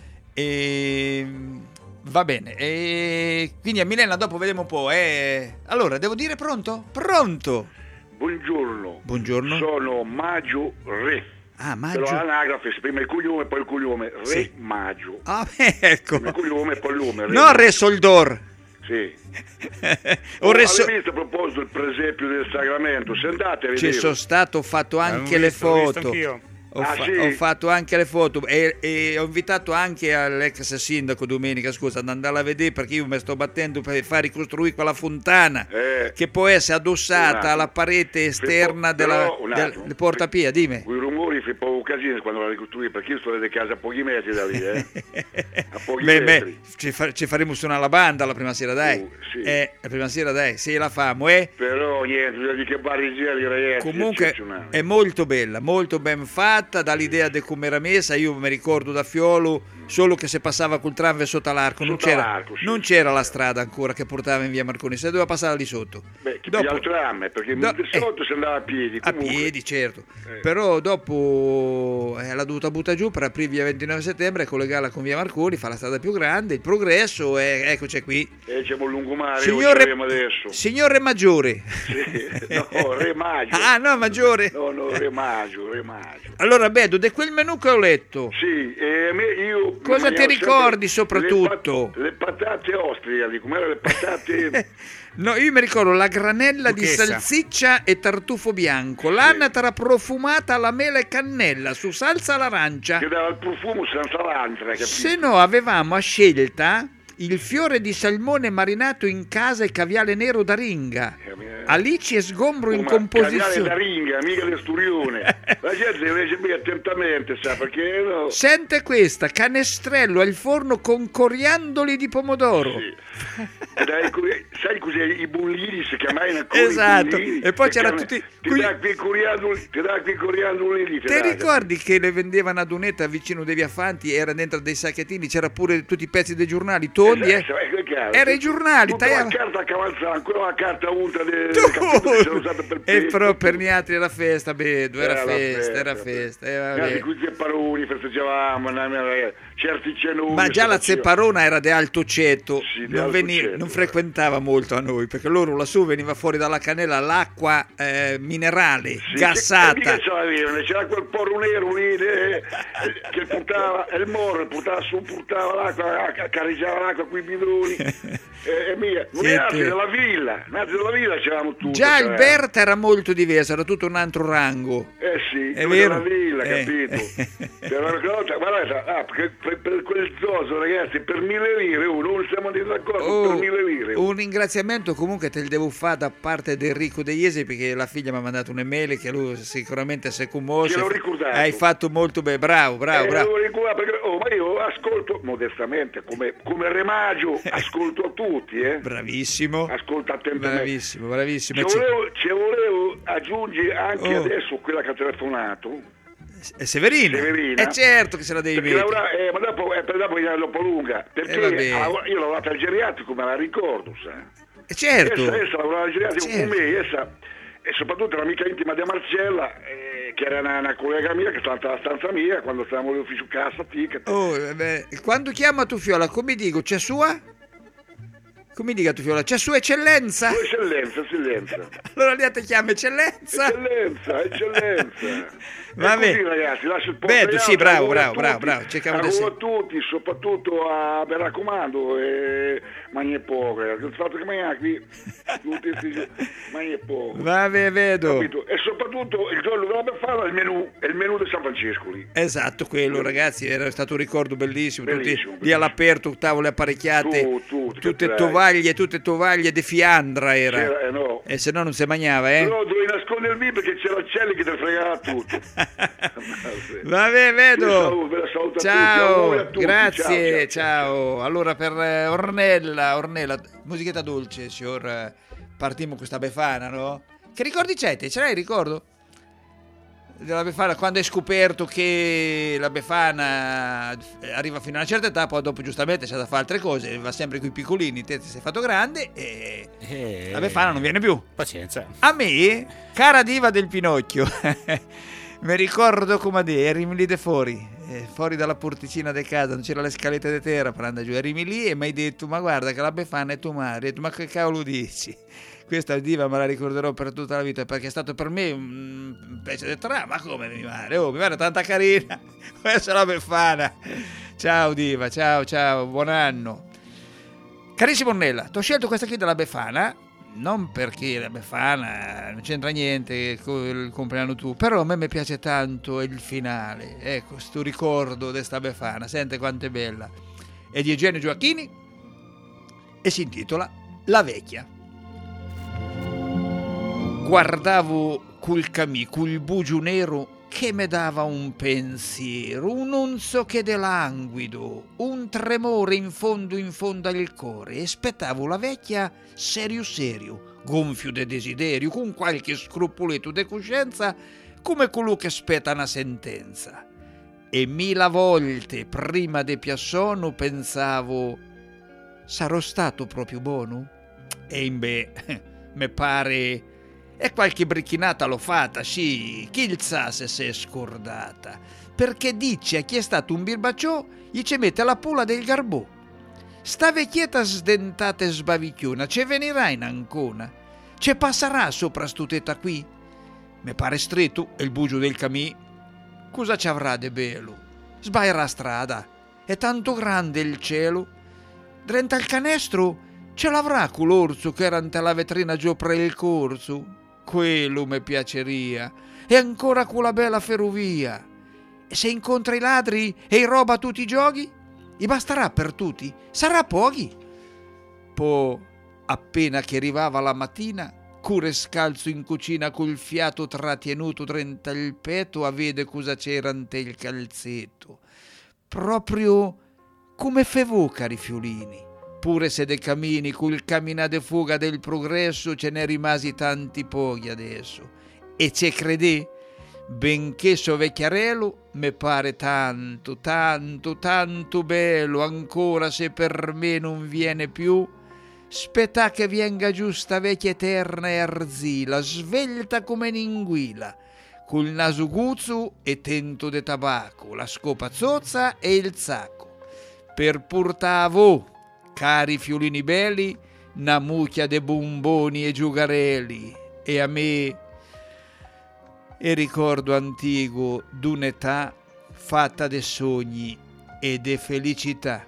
E va bene, e quindi a Milena dopo vediamo un po'. Eh. Allora, devo dire pronto? Pronto! Buongiorno. Buongiorno. Sono Maggio Re. Ah, Maggio. Però l'anagrafe, prima il cognome, poi il cognome. Re Sì. Maggio. Ah, ecco. Prima il cognome, poi il nome. Re No, Re Soldor. Sì. O Oh, Re avete So- visto a proposito il presepio del Sacramento? Se andate a Ci vedere. sono stato, ho fatto anche L'avevo le visto, l'ho visto foto. anch'io. Ho, Ah, fa- sì? ho fatto anche le foto e, e ho invitato anche all'ex sindaco domenica scusa ad andare a vedere, perché io mi sto battendo per far ricostruire quella fontana Eh. che può essere Un addossata attimo. alla parete esterna Però, della, un del, attimo. del portapia. Dimmi. Quei rumori fa poco casino quando la ricostruisci, perché io sto nelle case a pochi metri da lì, eh. A pochi Beh, metri. beh, ci, fa- ci faremo suonare la banda la prima sera, dai. Uh, sì. Eh, la prima sera, dai, sì, la famo, eh. Però niente, di che barrigieri ragazzi. Comunque eccezionali. è molto bella, molto ben fatta, dall'idea di come era messa. Io mi ricordo da Fiolo solo che se passava col tram sotto l'arco, non Sotto c'era, l'arco, sì, non c'era la strada ancora che portava in via Marconi, se doveva passare lì sotto. Beh, chi Dopo- piglia il tram, perché Do- di sotto si andava a piedi. A Comunque. piedi, certo. Eh. Però dopo eh, l'ha dovuta buttare giù per aprire via ventinove settembre e collegarla con via Marconi, fa la strada più grande, il progresso, e eccoci qui. E c'è un lungomare, Signore, lo adesso. signore Maggiore. Sì, no, Re Maggio. Ah, no, Maggiore. No, no, Re Maggio, Re Maggio. Allora, Bedo, di quel menù che ho letto, Sì, e a me io... cosa ti mangiavo ricordi sempre soprattutto? Le, pat- le patate ostriche, com'erano le patate... No, io mi ricordo la granella di Duchessa. salsiccia e tartufo bianco, l'anatra profumata alla mela e cannella su salsa all'arancia. che dava il profumo senza l'antra, capito? Se no avevamo a scelta il fiore di salmone marinato in casa e caviale nero da ringa. Alici e sgombro in composizione. Caviale da ringa, mica del sturione. La gente deve leggere attentamente, sa, perché no? Sente questa, canestrello al forno con coriandoli di pomodoro. Sì. Dai, sai cos'è? I bullini si chiamavano ancora. Esatto, i bullini, e poi c'era chiamano, tutti... Ti dà qui coriandoli, ti dà qui coriandoli lì. Ti ricordi che le vendevano a Dunetta vicino dei Viafanti, era dentro dei sacchettini, c'era pure tutti i pezzi dei giornali, tondi, esatto, eh? È chiaro, Era i giornali, tutta tagliava... la carta a cavalzare, ancora la carta unta del Tu... capito che sono usato per E però per gli altri era festa, Bedo, era, Era festa, festa, era festa. Eh, vabbè. Di cui Zepparoni festeggiavamo, certi cenoni. Ma già la Zepparona era di alto ceto, Sì, di non, alto veni- ceto, non frequentava molto a noi, perché loro lassù veniva fuori dalla cannella l'acqua eh, minerale, Sì, gassata. Che, che ce l'avevano? C'era quel porro nero lì eh, che portava il morro, portava su, portava l'acqua, accaricciava l'acqua con i bidoni. E, e mia, non Siete- è altri della villa, noi altri della villa c'eravamo tutti. Già cioè. il Berta era molto diverso, era tutto un altro rango. Eh sì, È noi vero? della villa, Eh. capito? C'era una cosa, guardate, ah, perché per, per quel zoso, ragazzi, per mille lire uno, non siamo andati d'accordo, Oh, per mille lire. un ringraziamento comunque te il devo fare da parte di Enrico De Iesi, perché la figlia mi ha mandato un'email che lui sicuramente si è commosso. Ce l'ho ricordato. Hai fatto molto bene, bravo, bravo, Eh, bravo. devo ricordare perché, oh, ma io ascolto modestamente come, come remaggio, ascolto a tutti, eh. Bravissimo. Ascolta attentamente. Bravissimo, bravissimo. Ci volevo, ci volevo aggiungere anche Oh. adesso quella che ha telefonato. È Severina. Severina. È certo che se la devi Perché mettere. lavora- eh, ma dopo, eh, per dopo è un po' lunga. Perché Eh, vabbè. ha lavora- io ho lavorato al geriatrico, me la ricordo, sa. Eh, certo. Essa, essa lavorava al geriatrico Certo. con me, essa, e soprattutto l'amica intima di Marcella, eh, che era una, una collega mia che stava nella stanza mia quando stavamo all'ufficio cassa, ticket. Oh, eh, beh, quando chiama tu Fiola, come dico, c'è sua? Come dica tu Fiola, c'è sua eccellenza? Sua eccellenza, eccellenza. Allora lei ti chiama eccellenza? Eccellenza, eccellenza. Va E così, bene. ragazzi, lascio il posto Beh, agli tu sì, altri, bravo, auguro a bravo, bravo, tutti, bravo, cerchiamo di auguro essere- a tutti, soprattutto a, mi raccomando, eh, mangi poco, eh, il fatto che mangia qui, tutti questi giorni, mangi poco. Va bene, vedo. Capito? E soprattutto il giorno dovrebbe fare il menù, è il menù di San Francesco lì. Esatto, quello ragazzi, era stato un ricordo bellissimo, Bellissimo, tutti lì all'aperto, tavole apparecchiate, Tu, tu, tutte che tovaglie, tutte tovaglie di fiandra era. C'era- eh, no. E se no non si mangiava, eh? Però dovevi nascondermi perché c'era Celli che te fregava tutto. Va bene, vedo. Vi saluto, vi saluto a tutti, Ciao, auguri a tutti, grazie, ciao, ciao. Allora per eh, Ornella, Ornella, musichetta dolce, signor, eh, partiamo con questa Befana, no? Che ricordi c'è te? Ce l'hai il ricordo? Della Befana, quando hai scoperto che la Befana arriva fino a una certa età, poi dopo giustamente c'è da fare altre cose, va sempre con i piccolini, te ti sei fatto grande e Eh, la Befana non viene più. Pazienza. A me, cara diva del Pinocchio, mi ricordo come di, eri lì de fuori, eh, fuori dalla porticina di casa, non c'era le scalette di terra per andare giù, eri lì e mi hai detto, ma guarda che la Befana è tua madre, ho detto, ma che cavolo dici? Questa diva me la ricorderò per tutta la vita perché è stato per me un pezzo di trama, ma come mia madre? Oh, mia madre è tanta carina, questa è la Befana. Ciao diva, ciao, ciao, buon anno. Carissimo Ornella, ti ho scelto questa qui della Befana, non perché la Befana non c'entra niente con il compleanno tuo, però a me mi piace tanto il finale, ecco, sto ricordo di sta Befana, sente quanto è bella. È di Eugenio Gioacchini e si intitola La vecchia. Guardavo col camì, col bugio nero che me dava un pensiero, un non so che de languido, un tremore in fondo in fondo al cuore, e aspettavo la vecchia serio serio, gonfio de desiderio, con qualche scrupoletto de coscienza, come colui che aspetta una sentenza. E mila volte prima de piassono pensavo, sarò stato proprio buono? E imbè, me pare... E qualche bricchinata l'ho fatta, sì, chi il sa se si è scordata, perché dice a chi è stato un birbacciò, gli ci mette la pula del garbò. Sta vecchietta sdentata e sbavicchiona, ce venirà in Ancona, ce passerà sopra stutetta qui? Me pare stretto, è il bugio del camì. Cosa ci avrà de bello? Sbaglierà strada, è tanto grande il cielo. Drenta il canestro, ce l'avrà quell'orso che era ante la vetrina giù pre il corso. Quello mi piaceria. E ancora quella bella ferrovia. E se incontra i ladri e i roba tutti i giochi? E basterà per tutti? Sarà pochi? Poi, appena che arrivava la mattina, cure scalzo in cucina col fiato trattenuto trenta il petto a vedere cosa c'era ante il calzetto. Proprio come fevo, cari fiolini. Pure se de cammini col camminare fuga del progresso ce ne rimasi tanti pochi adesso. E ce crede? Benché so vecchiarello, me pare tanto, tanto, tanto bello ancora se per me non viene più. Spetta che venga giusta vecchia eterna e arzila, svelta come un'inguila, col naso guzzo e tento de tabacco, la scopa zozza e il sacco, per portare a voi, cari fiolini belli, una mucchia de bomboni e giugarelli, e a me e ricordo antico d'un'età fatta de sogni e de felicità.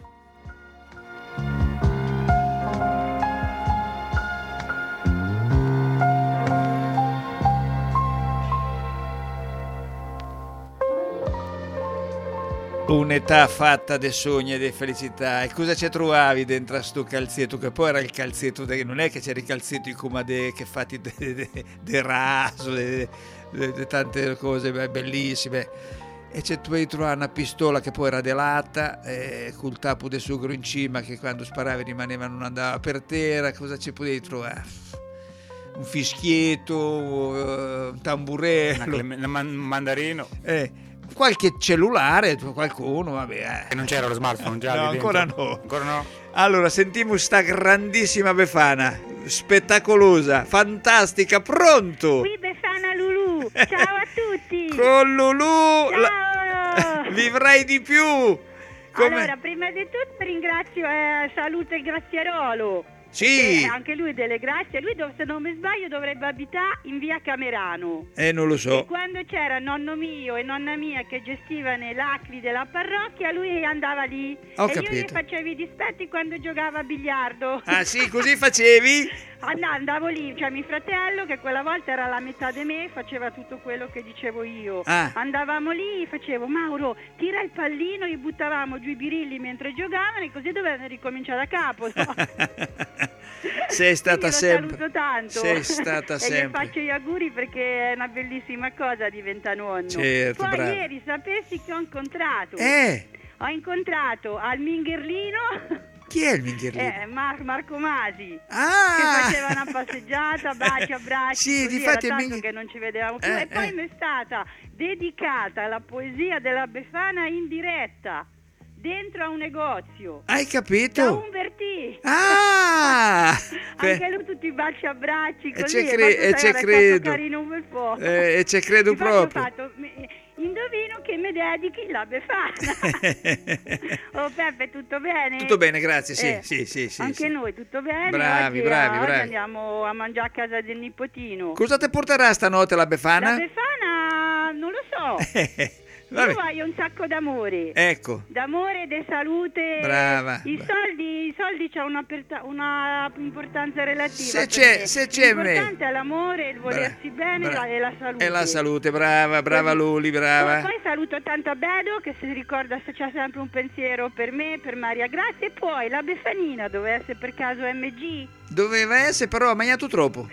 Un'età fatta de sogni e de felicità. E cosa ci trovavi dentro a sto calzetto? Che poi era il calzetto, de, non è che c'era il calzetto in comade che fatti de, de, de raso, de, de, de tante cose bellissime. E c'è tu hai trovato una pistola che poi era delata, eh, col tappo del sughero in cima, che quando sparavi rimaneva, non andava per terra. Cosa ci potevi trovare? Un fischietto, un tamburello, un mandarino. Eh. Qualche cellulare, qualcuno, vabbè. E non c'era lo smartphone già? No, ancora no. Ancora no. Allora, sentiamo sta grandissima Befana, spettacolosa, fantastica, pronto? Qui Befana Lulu, ciao a tutti. Con Lulu ciao. La... vivrai di più. Come... Allora, prima di tutto ringrazio, eh, saluto il Grazierolo. Sì. Eh, anche lui delle grazie. Lui, se non mi sbaglio, dovrebbe abitare in via Camerano. Eh, non lo so. E quando c'era nonno mio e nonna mia che gestivano l'acli della parrocchia, lui andava lì. Ho e capito. io gli facevo i dispetti quando giocava a biliardo. Ah sì, così facevi? Andavo lì, cioè mio fratello, che quella volta era la metà di me, faceva tutto quello che dicevo io. Ah. Andavamo lì, facevo, Mauro, tira il pallino, gli buttavamo giù i birilli mentre giocavano e così dovevano ricominciare da capo, no? Sei stata sempre. Lo saluto tanto. Sei stata e sempre. gli faccio gli auguri perché è una bellissima cosa diventa nonno. Certo, Poi bravo. ieri sapessi che ho incontrato. Eh. Ho incontrato al Mingherlino. Chi è il Mingherlino? Eh, Mar- Marco Masi. Ah! Che faceva una passeggiata, baci, abbracci. Sì, così, difatti era il tanto Mingher- che non ci vedevamo più. Eh, e poi eh. mi è stata dedicata la poesia della Befana in diretta. Dentro a un negozio. Hai capito? Da Umbertì. Ah! Anche lui tutti i baci abbracci E così. c'è cre- e c'è credo. Carino un bel po'. Eh, e c'è credo Infatti proprio. Ho fatto, mi- indovino che mi dedichi la Befana. Oh Peppe, tutto bene? Tutto bene, grazie, sì, Eh, sì, sì, sì, Anche sì. noi, tutto bene? Bravi, oggi, bravi, oggi bravi. andiamo a mangiare a casa del nipotino. Cosa ti porterà stanotte la Befana? La Befana, non lo so. Vabbè. Io voglio un sacco d'amore. Ecco. D'amore, di salute. Brava. I soldi, i soldi c'hanno una, perta- una importanza relativa. Se per c'è- me. se c'è me. L'importante è l'amore, il volersi bene bra- e la salute. E la salute, brava, brava Così. Luli, brava. Poi, poi saluto tanto a Bedo che si ricorda se c'è sempre un pensiero per me, per Maria Grazia. E poi la Befanina, dove essere per caso M G? Doveva essere, però ha mangiato troppo.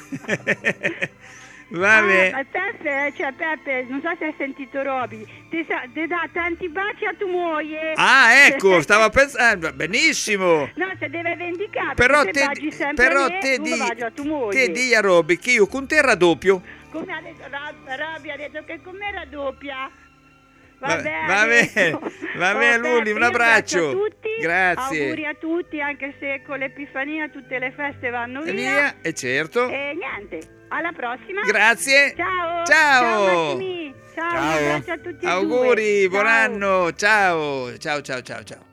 Vabbè. Ah, Peppe, cioè Peppe, non so se hai sentito Roby, ti, sa- ti dà tanti baci a tua moglie. Ah, ecco, stavo pensando, benissimo. No, se deve vendicare, Però perché te, se baci sempre però a me, te tu di, lo baci a tua moglie. te di a Roby che io con te raddoppio. Come ha detto Rob- Roby, ha detto che con me raddoppia. Va, Va- bene, va bene, va Oh, bene, Peppe, Luli, un io abbraccio. abbraccio a tutti, Grazie. auguri a tutti, anche se con l'Epifania tutte le feste vanno E via. via, e certo. E niente, alla prossima. Grazie. Ciao. Ciao. Massimi. Ciao, un abbraccio a tutti e Auguri, due. buon Ciao. anno. Ciao, ciao, ciao, ciao, ciao.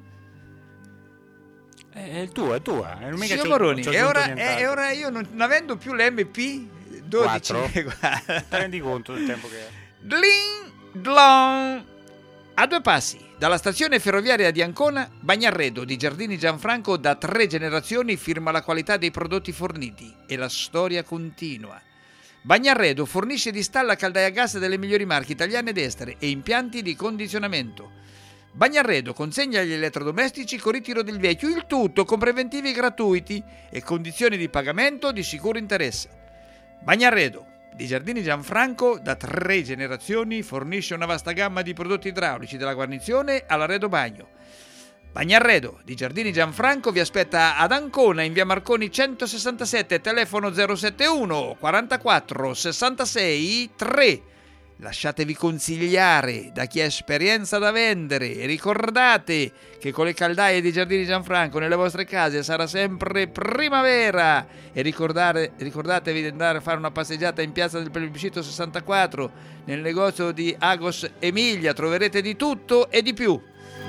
È il tuo, è tua. È mica Signor c'ho- Moroni, c'ho e aggiunto ora, nient'altro. e ora io non, non avendo più l'M P dodici. Quattro? Ti rendi conto del tempo che è? Dling, dlong. A due passi dalla stazione ferroviaria di Ancona, Bagnarredo di Giardini Gianfranco da tre generazioni firma la qualità dei prodotti forniti e la storia continua. Bagnarredo fornisce di stalla caldaia a gas delle migliori marche italiane ed estere e impianti di condizionamento. Bagnarredo consegna gli elettrodomestici con ritiro del vecchio, il tutto con preventivi gratuiti e condizioni di pagamento di sicuro interesse. Bagnarredo di Giardini Gianfranco da tre generazioni fornisce una vasta gamma di prodotti idraulici dalla guarnizione all'arredo bagno. Bagnarredo di Giardini Gianfranco vi aspetta ad Ancona in via Marconi centosessantasette, telefono zero settantuno quarantaquattro sessantasei tre. Lasciatevi consigliare da chi ha esperienza da vendere e ricordate che con le caldaie di Giardini Gianfranco nelle vostre case sarà sempre primavera. E ricordare, ricordatevi di andare a fare una passeggiata in piazza del Plebiscito sessantaquattro nel negozio di Agos Emilia, troverete di tutto e di più.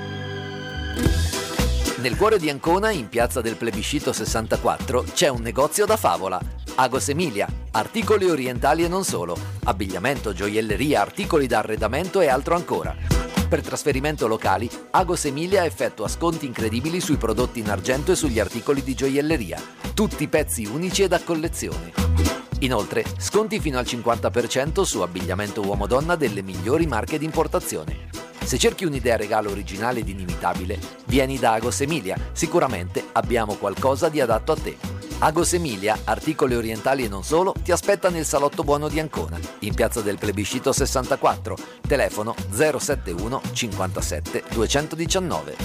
Nel cuore di Ancona, in piazza del Plebiscito sessantaquattro, c'è un negozio da favola. Agos Emilia, articoli orientali e non solo, abbigliamento, gioielleria, articoli da arredamento e altro ancora. Per trasferimento locali, Agos Emilia effettua sconti incredibili sui prodotti in argento e sugli articoli di gioielleria, tutti pezzi unici e da collezione. Inoltre, sconti fino al cinquanta per cento su abbigliamento uomo-donna delle migliori marche di importazione. Se cerchi un'idea regalo originale ed inimitabile, vieni da Agos Emilia, sicuramente abbiamo qualcosa di adatto a te. Agos Emilia, articoli orientali e non solo, ti aspetta nel Salotto Buono di Ancona, in piazza del Plebiscito sessantaquattro, telefono zero settantuno cinquantasette duecentodiciannove.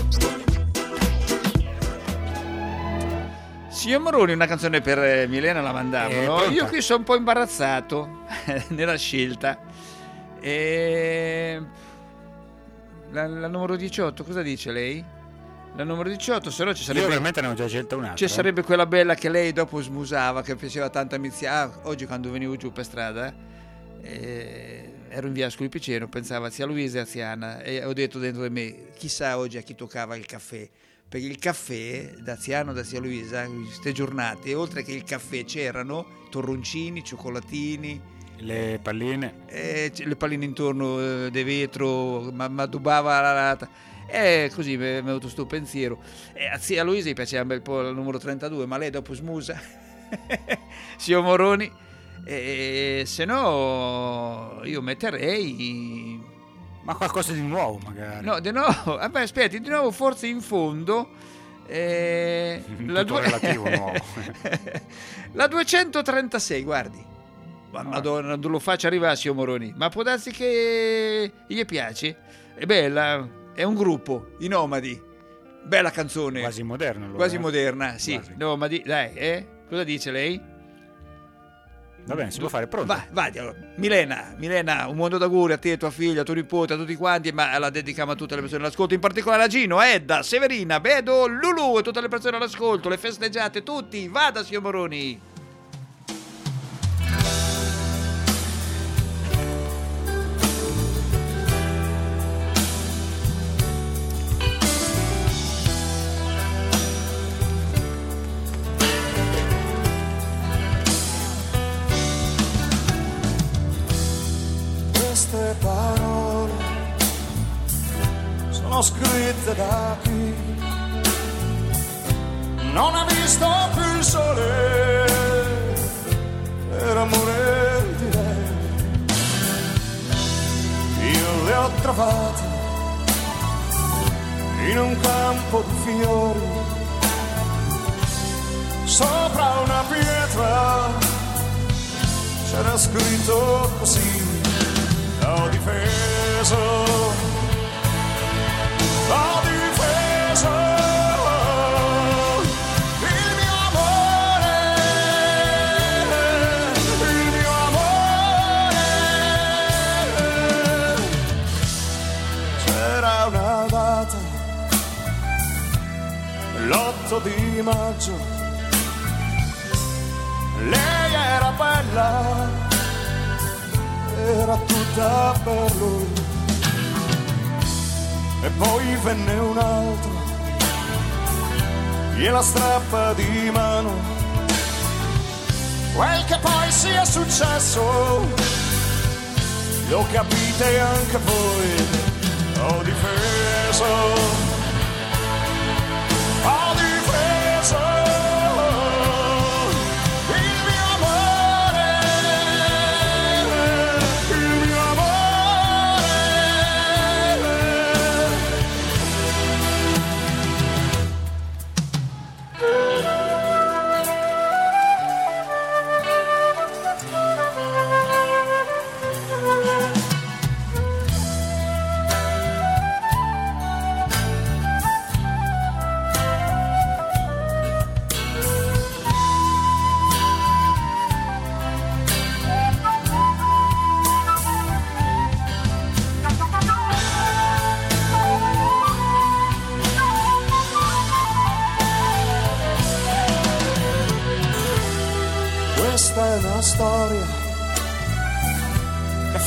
Signor Moroni, una canzone per Milena la mandavano. Eh, Io qui sono un po' imbarazzato nella scelta. E... La, la numero diciotto, cosa dice lei? La numero diciotto, se no ci sarebbe. Io veramente ne ho già scelta un'altra. Ci sarebbe quella bella che lei dopo smusava, che piaceva tanto a Mizia. Ah, oggi quando venivo giù per strada, eh, ero in via Ascoli Piceno, pensavo a zia Luisa e a zia Anna, e ho detto dentro di me, chissà oggi a chi toccava il caffè. Perché il caffè, da zia Anna, da zia Luisa, in queste giornate, oltre che il caffè c'erano torroncini, cioccolatini, le palline, eh, le palline intorno eh, di vetro, ma, ma dubava la lata. E così mi è venuto sto pensiero. E a zia Luisa gli piaceva un bel po' il numero trentadue, ma lei dopo smusa. Signor Moroni, e se no io metterei, ma qualcosa di nuovo magari. No, di nuovo, vabbè, aspetti, di nuovo forse in fondo eh, la, due... relativo nuovo. La duecentotrentasei, guardi. Ma Madonna, non lo faccio arrivare, signor Moroni. Ma può darsi che gli piace? È bella, è un gruppo, i Nomadi. Bella canzone. Quasi moderna allora. Quasi moderna, sì. Quasi. Nomadi, dai, eh? Cosa dice lei? Va bene, si può fare, pronto. Va, vai, allora. Milena, Milena, un mondo d'auguri a te, a tua figlia, a tuo nipote, a tutti quanti, ma la dedichiamo a tutte le persone all'ascolto, in particolare a Gino, a Edda, Severina, Bedo, Lulu e tutte le persone all'ascolto, le festeggiate, tutti. Vada, signor Moroni. Queste parole sono scritte da chi non ha visto più il sole per amore di lei. Io le ho trovate in un campo di fiori, sopra una pietra c'era scritto così: l'ho difeso, l'ho difeso, il mio amore, il mio amore. C'era una data, l'otto di maggio, lei era bella, era tutta per lui. E poi venne un altro, gliela strappa di mano. Quel che poi sia successo lo capite anche voi. Ho difeso, ho difeso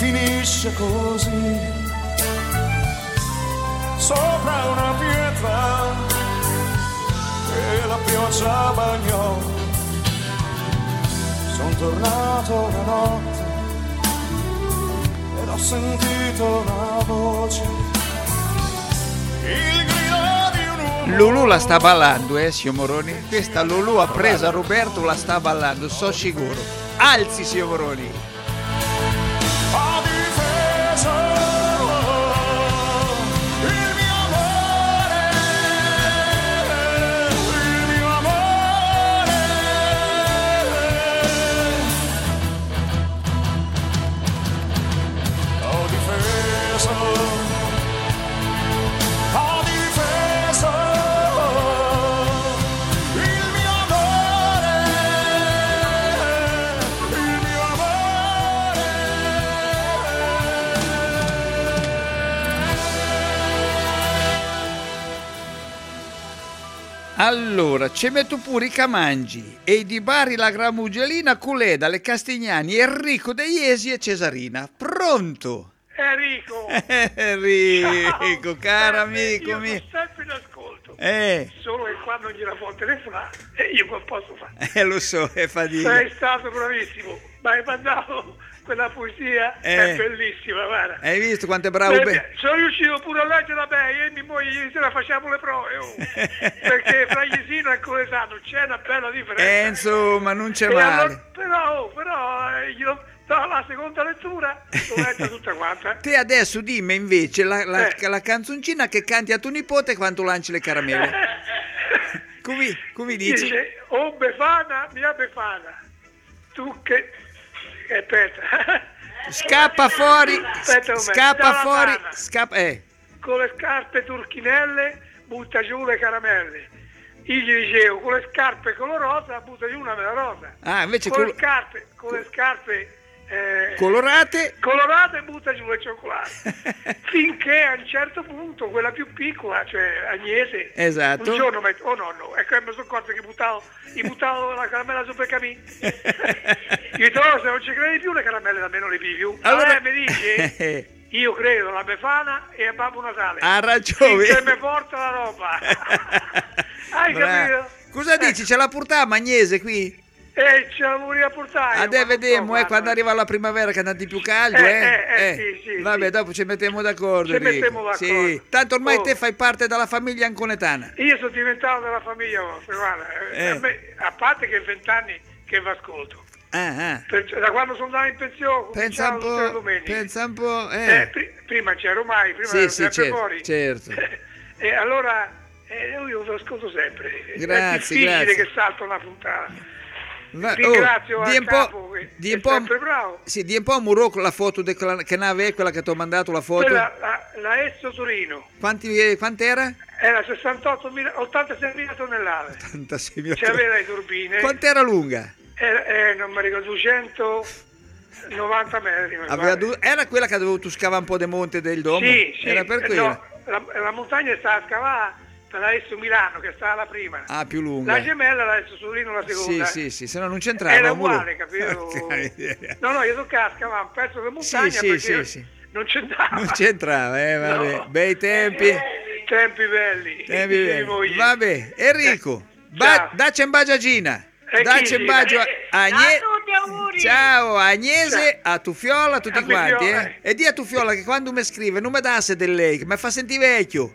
finisce così, sopra una pietra che la pioggia bagnò. Sono tornato una notte ed ho sentito una voce, il grido di un uomo. Lulu la sta ballando, eh, signor Moroni. Questa Lulu ha presa Roberto, la sta ballando, so sicuro. Alzi, signor Moroni. Ha difeso il mio amore, il mio amore. Ho difeso, ho difeso il mio amore, il mio amore. Allora, ci metto pure i Camangi e i Di Bari, la Gramuggelina, Culeda, le Castignani, Enrico De Iesi e Cesarina. Pronto? Enrico! Enrico, caro Sempre, amico io mio. sono sempre in ascolto. Eh, Solo che quando non gliela può telefonare, eh, io cosa posso fare? eh, lo so, è fatica. Sei stato bravissimo, ma hai mandato quella poesia, Eh. è bellissima, guarda. Hai visto quanto è bravo? Eh, Be- sono riuscito pure a leggere bene, io e mia moglie ieri sera facciamo le prove, oh. Perché fra Jesino e Coletano c'è una bella differenza. Eh, insomma, non c'è E male. allora- però, però, eh, glielo- no, la seconda lettura l'ho letta tutta quanta. Te adesso dimmi invece la, la- Eh. la canzoncina che canti a tuo nipote quando lanci le caramelle. Come, come dici? Dice, oh Befana, mia Befana, tu che... Aspetta. Scappa fuori, Aspetta un momento. scappa Dalla fuori, Fana, scappa, eh. con le scarpe turchinelle butta giù le caramelle. Io gli dicevo, con le scarpe colorose butta giù una mela rosa. Ah, invece con, col- le scarpe, con le scarpe eh, Colorate? colorate butta giù le cioccolate. Finché a un certo punto quella più piccola, cioè Agnese, Esatto. un giorno metto, oh nonno, ecco mi sono accorto che buttavo, gli buttavo la caramella sopra il camino. Io dico, "Oh, se non ci credi più le caramelle da me non le più più." Allora mi dice, io credo alla Befana e a Babbo Natale. Ha ragione. Finché mi porta la roba. Hai Bravo. capito? Cosa dici? Ce la portava Magnese qui? Eh, ce la vorrei a portare. Ah, deve vedemo, eh, quando arriva la primavera che andate di più caldo, Eh, eh. eh, eh, sì, sì, Vabbè, sì. dopo ci mettiamo d'accordo. Ci Enrico. mettiamo d'accordo. Sì. Tanto ormai Oh. te fai parte della famiglia anconetana. Io sono diventato della famiglia vostra, guarda. eh, Eh. A, me- a parte che è vent'anni che vi ascolto. Ah, ah. Per- da quando sono andato in pensione, Pensa un cominciavo tutte le po', domeniche. pensa un po', Eh, eh. pri- prima c'ero mai, prima Sì, ero sì, sempre certo, fuori. certo. E allora eh, io vi ascolto sempre. è Grazie, difficile grazie. che salto una puntata. Va- Ringrazio oh, al di un capo, po', che di è un po', sempre bravo. sì, di un po' a Muro con la foto di quella, che nave è quella che ti ho mandato la foto. Quella, la, la Esso Torino Quanti, eh, quant'era? era sessantottomila, ottantaseimila tonnellate. ottantaseimila. C'aveva le turbine. Quant'era lunga? Era, eh, non mi ricordo, duecentonovanta metri. mi Aveva pare. du- era quella che dovevo tu scavare un po' del monte del domo? Sì, sì. Era per eh, quella? no, la, la montagna è stata scavata per la Esso Milano, che stava la prima. Ah, più lunga. La gemella, la Esso Torino, la Sì, seconda. sì, sì, se no non c'entrava. Era Muro. uguale, capito? Porca miseria. No, no, io toccavo a scavare un pezzo di montagna Sì, sì, perché sì, sì. non c'entrava. Non c'entrava, eh, vabbè. No. Bei tempi. Tempi belli. Tempi Sì, belli. voi. Vabbè, Enrico, ba- Ciao. dacci un bacio a Gina. E Dacci chi un bacio a Gina? Agne- tutti, auguri! Ciao a Agnese, a Tufiola, a tutti A quanti. Tufiola, Eh. E di a Tufiola che quando mi scrive non mi dasse del lei, che mi fa sentire vecchio.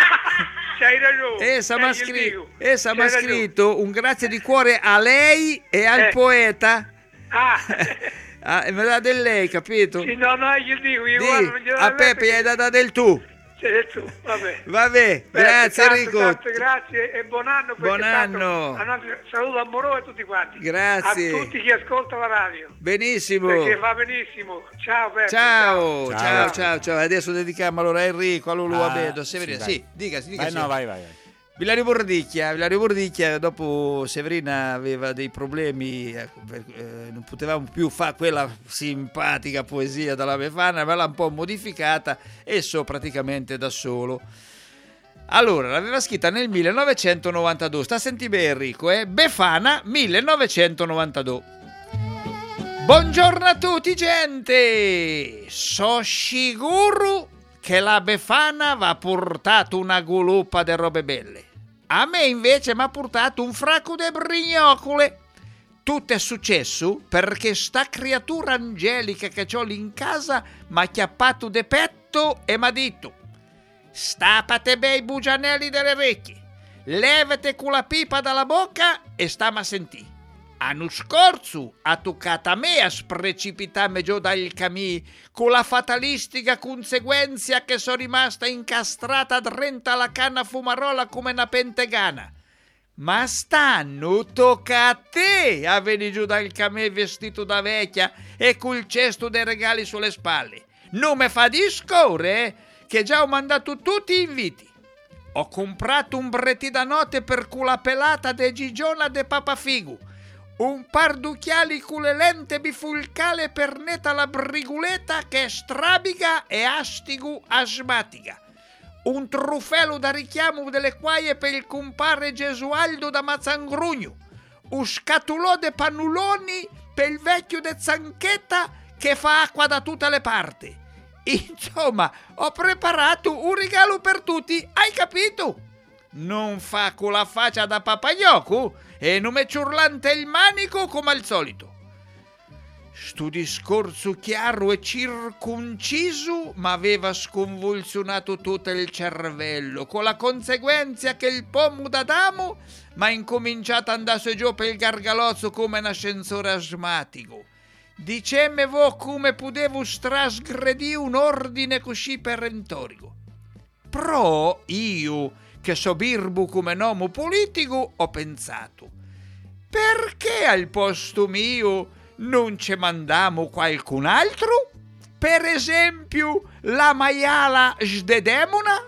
C'hai ragione. Essa mi Eh, ha io scri- dico. essa C'hai m'ha ragione. scritto un grazie di cuore a lei e al Eh. poeta. Ah, Ah, e me dà del lei, capito? sì, no, no, io dico, io Di, guardo, non glielo a detto Peppe gli che- hai dato del tu. C'è tu, vabbè. Vabbè, Beh, grazie tanto, Enrico. tanto grazie e buon anno. perché Buon tanto- anno. a noi- saluto a Moro e tutti quanti. Grazie. A tutti chi ascolta la radio. Benissimo. Perché fa benissimo. Ciao Peppe. Ciao, ciao, Ciao. ciao, ciao. Adesso dedichiamo allora a Enrico, a Lulu, a Ah, Bedo, a Severina. sì, Sì, vai. dica, dica. Vai, sì. no, vai, vai, vai. Villario Bordicchia, Villario Bordicchia, dopo Severina aveva dei problemi, ecco, per- eh, non potevamo più fare quella simpatica poesia dalla Befana, ma l'ha un po' modificata e so praticamente da solo. Allora, l'aveva scritta nel millenovecentonovantadue, sta a sentire bene Enrico, eh? Befana millenovecentonovantadue. Buongiorno a tutti gente, so sicuro che la Befana va portato una guluppa di robe belle. A me invece mi ha portato un fracco di brignocole. Tutto è successo perché sta creatura angelica che c'ho lì in casa mi ha chiappato de petto e mi ha detto: stappate bei bugianelli delle orecchie, levate con la pipa dalla bocca e stamma a sentire. L'anno scorso ha toccato a me a sprecipitarmi giù dal camì con la fatalistica conseguenza che sono rimasta incastrata dentro alla canna fumarola come una pentegana. Ma stanno tocca a te a venire giù dal camì vestito da vecchia e col cesto dei regali sulle spalle. Non mi fa discorrere che già ho mandato tutti gli inviti. Ho comprato un bretti da notte per cula pelata de Gigiona de Papafigu, un par d'occhiali con le lente bifulcale per netta la briguleta che è strabiga e astigu asmatica, un truffello da richiamo delle quaie per il compare Gesualdo da Mazzangrugno, un scatulò de pannuloni per il vecchio de Zanchetta che fa acqua da tutte le parti. Insomma, ho preparato un regalo per tutti, hai capito? Non fa con la faccia da papagnoco e non mi ciurlante il manico come al solito. Sto discorso chiaro e circonciso m'aveva sconvulsionato tutto il cervello, con la conseguenza che il pomo d'Adamo m'ha incominciato ad andare giù per il gargalozzo come un ascensore asmatico. Dicemevo come potevo strasgredire un ordine così perentorio. Però io, che so birbu come nomo politico, ho pensato: perché al posto mio non ci mandiamo qualcun altro? Per esempio la maiala sdedemona?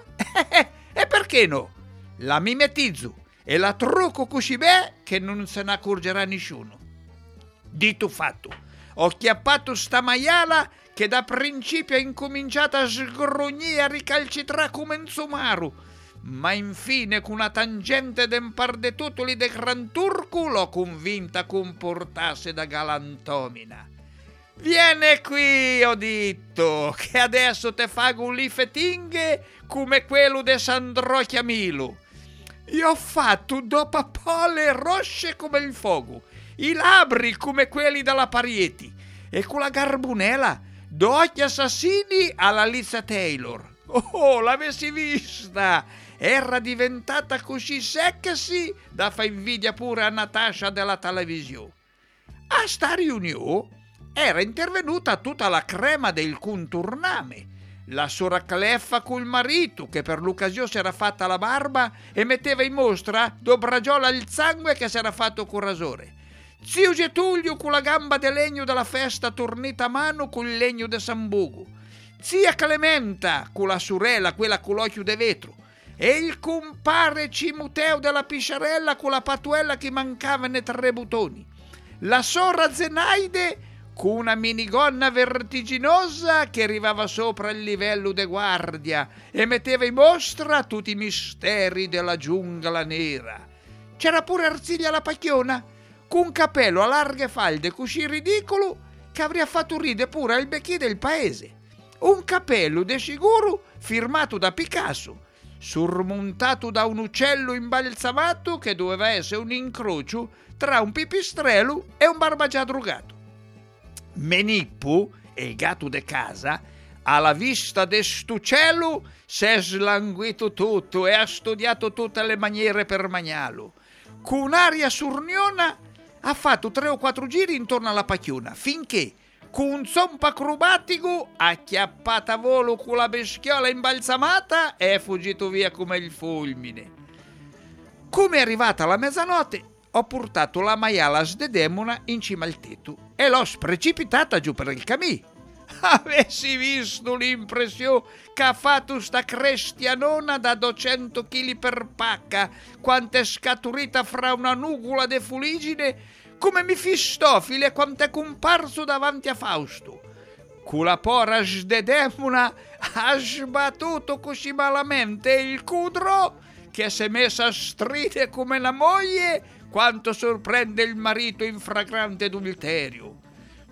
E perché no? La mimetizzo e la trucco così bene che non se ne accorgerà nessuno. Dito fatto, ho chiappato sta maiala che da principio ha incominciato a sgrugnire e a ricalcitrare come un somaro, ma infine con una tangente d'empardetutoli de Gran Turco l'ho convinta a comportarsi da galantomina. Viene qui, ho detto, che adesso te fago un lifetinghe come quello de Sandro Chiamilo. Io ho fatto dopo pole rosse come il fuoco, i labbri come quelli della Parieti e con la garbunella d'occhi assassini alla Lisa Taylor. Oh, l'avessi vista! Era diventata così sexy da fa invidia pure a Natasha della televisione. A sta riunione era intervenuta tutta la crema del conturname, la sora Cleffa col marito che per l'occasione si era fatta la barba e metteva in mostra dobragiola il sangue che si era fatto corasore, zio Getulio con la gamba de legno della festa tornita a mano col legno de Sambugo, zia Clementa con la sorella, quella con l'occhio de vetro, e il compare Cimuteo della Pisciarella con la patuella che mancava nei tre bottoni, la sora Zenaide con una minigonna vertiginosa che arrivava sopra il livello de guardia e metteva in mostra tutti i misteri della giungla nera. C'era pure Arzilia la Pacchiona con un capello a larghe falde così ridicolo che avrebbe fatto ridere pure il becchi del paese, un capello de sicuro firmato da Picasso, sormontato da un uccello imbalsamato che doveva essere un incrocio tra un pipistrello e un barbagià drogato. Menippo, il gatto de casa, alla vista de st'uccello si è slanguito tutto e ha studiato tutte le maniere per mangiarlo. Con un'aria surniona ha fatto tre o quattro giri intorno alla pacchiona finché, con un zompo acrobatico, ha acchiappato a volo con la bestiola imbalsamata e è fuggito via come il fulmine. Come è arrivata la mezzanotte, ho portato la maiala sdedemona in cima al tetto e l'ho sprecipitata giù per il camì. Avessi visto l'impressione che ha fatto sta crestianona da duecento chili per pacca, quanto è scaturita fra una nuvola de fuligine, come Mefistofile quanto è comparso davanti a Fausto. Con la pora sdedemona ha sbattuto così malamente il cudro che si è messa a stridere come la moglie quanto sorprende il marito in fragrante adulterio.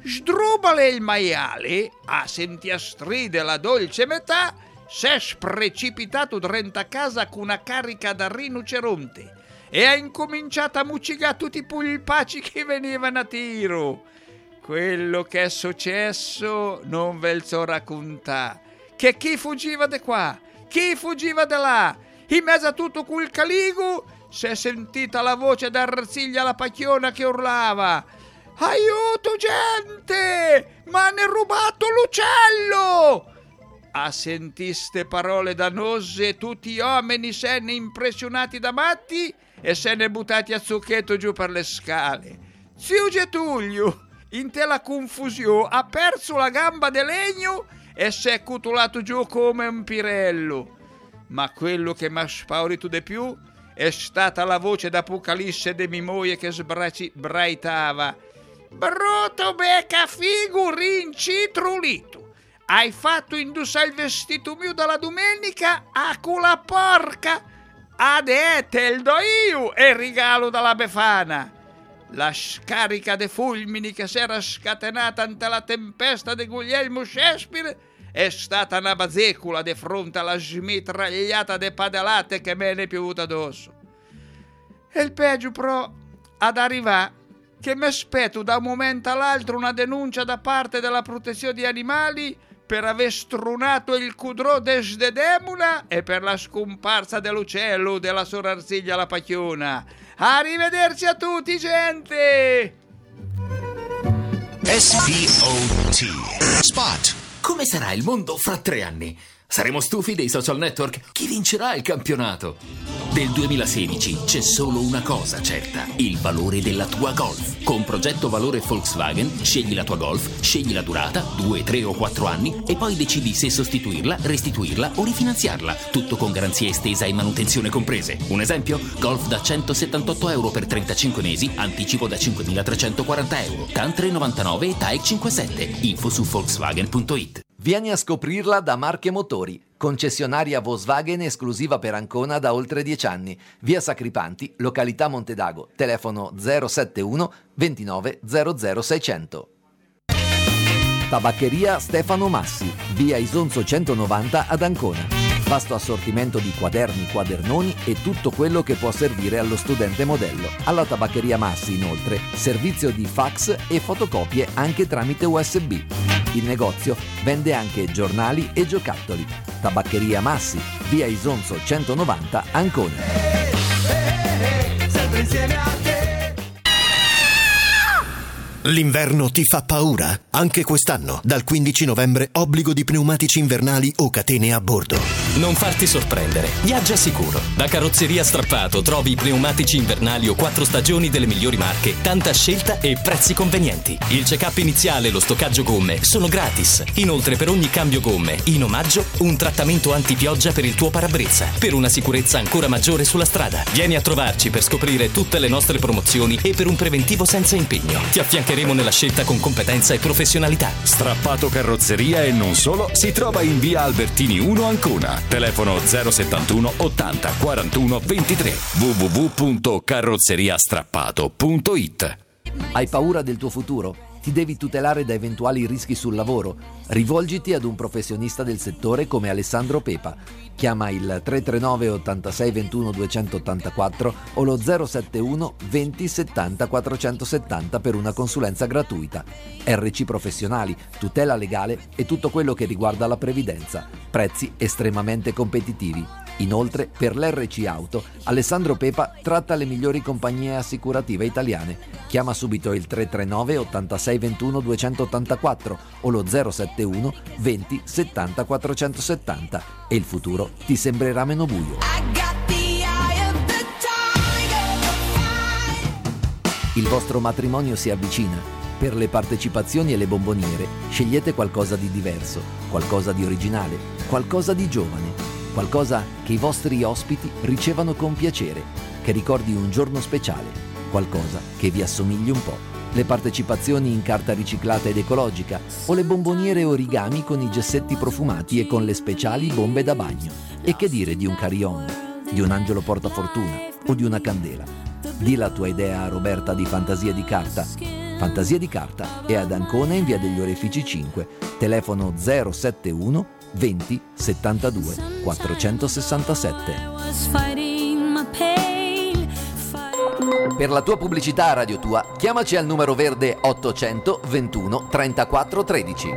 Sdrubale il maiale, a senti a stride la dolce metà, s'è precipitato dentro a casa con una carica da rinoceronte e ha incominciato a muccicare tutti i pulpaci che venivano a tiro. Quello che è successo non ve lo so raccontare, che chi fuggiva di qua, chi fuggiva di là, in mezzo a tutto quel caligo si è sentita la voce da Arziglia la pacchiona che urlava: aiuto gente, m'hanno rubato l'uccello! A sentiste parole dannose tutti gli uomini se ne impressionati da matti e se ne buttati a zucchetto giù per le scale. Zio Getulio, in te la confusione, ha perso la gamba di legno e si è cutulato giù come un pirello. Ma quello che mi ha spaurito di più è stata la voce d'Apocalisse di mia moglie che sbraitava: brutto becca figo rincitrulito, hai fatto indossare il vestito mio dalla domenica a quella porca, adè te il do io e regalo dalla Befana. La scarica de fulmini che si era scatenata ante la tempesta di Guglielmo Shakespeare è stata una bazzecula di fronte alla smitragliata de padellate che me ne è piovuta addosso. E il peggio però ad arrivare che mi aspetto da un momento all'altro una denuncia da parte della protezione di animali per aver strunato il cudrò desde demula e per la scomparsa dell'uccello della sora Arziglia la pacchiona. Arrivederci a tutti, gente! S P O T Spot. Come sarà il mondo fra tre anni? Saremo stufi dei social network? Chi vincerà il campionato? Del duemilasedici c'è solo una cosa certa: il valore della tua Golf. Con progetto valore Volkswagen scegli la tua Golf, scegli la durata, due, tre o quattro anni e poi decidi se sostituirla, restituirla o rifinanziarla. Tutto con garanzia estesa e manutenzione comprese. Un esempio? Golf da centosettantotto euro per trentacinque mesi, anticipo da cinquemilatrecentoquaranta euro, T A N tre novantanove e T A E C cinquantasette. Info su Volkswagen punto it. Vieni a scoprirla da Marche Motori, concessionaria Volkswagen esclusiva per Ancona da oltre dieci anni. Via Sacripanti, località Montedago, telefono zero sette uno ventinove zero zero seicento. Tabaccheria Stefano Massi, via Isonzo centonovanta ad Ancona. Vasto assortimento di quaderni, quadernoni e tutto quello che può servire allo studente modello. Alla Tabaccheria Massi, inoltre, servizio di fax e fotocopie anche tramite U S B. Il negozio vende anche giornali e giocattoli. Tabaccheria Massi, via Isonzo centonovanta, Ancona. Sempre insieme a te. L'inverno ti fa paura? Anche quest'anno, dal quindici novembre, obbligo di pneumatici invernali o catene a bordo. Non farti sorprendere, viaggia sicuro. Da Carrozzeria Strappato trovi i pneumatici invernali o quattro stagioni delle migliori marche, tanta scelta e prezzi convenienti. Il check-up iniziale e lo stoccaggio gomme sono gratis. Inoltre per ogni cambio gomme, in omaggio, un trattamento antipioggia per il tuo parabrezza, per una sicurezza ancora maggiore sulla strada. Vieni a trovarci per scoprire tutte le nostre promozioni e per un preventivo senza impegno. Ti affiancheremo nella scelta con competenza e professionalità. Strappato Carrozzeria e non solo si trova in via Albertini uno Ancona. Telefono zero settantuno ottanta quarantuno ventitré. w w w punto carrozzeriastrappato punto it. Hai paura del tuo futuro? Ti devi tutelare da eventuali rischi sul lavoro? Rivolgiti ad un professionista del settore come Alessandro Pepa. Chiama il tre tre nove ottantasei ventuno duecentottantaquattro o lo zero sette uno venti settanta quattrocentosettanta per una consulenza gratuita. R C Professionali, tutela legale e tutto quello che riguarda la previdenza. Prezzi estremamente competitivi. Inoltre, per l'R C Auto, Alessandro Pepa tratta le migliori compagnie assicurative italiane. Chiama subito il tre tre nove ottantasei ventuno duecentottantaquattro o lo zero sette uno venti settanta quattrocentosettanta e il futuro ti sembrerà meno buio. Il vostro matrimonio si avvicina. Per le partecipazioni e le bomboniere scegliete qualcosa di diverso, qualcosa di originale, qualcosa di giovane. Qualcosa che i vostri ospiti ricevano con piacere, che ricordi un giorno speciale, qualcosa che vi assomigli un po'. Le partecipazioni in carta riciclata ed ecologica o le bomboniere origami con i gessetti profumati e con le speciali bombe da bagno. E che dire di un carillon, di un angelo portafortuna o di una candela. Di la tua idea a Roberta di Fantasia di Carta Fantasia di Carta e ad Ancona in via degli Orefici cinque, telefono zero sette uno venti settantadue quattrocentosessantasette. Per la tua pubblicità a Radio Tua, chiamaci al numero verde ottocento ventuno trentaquattro tredici.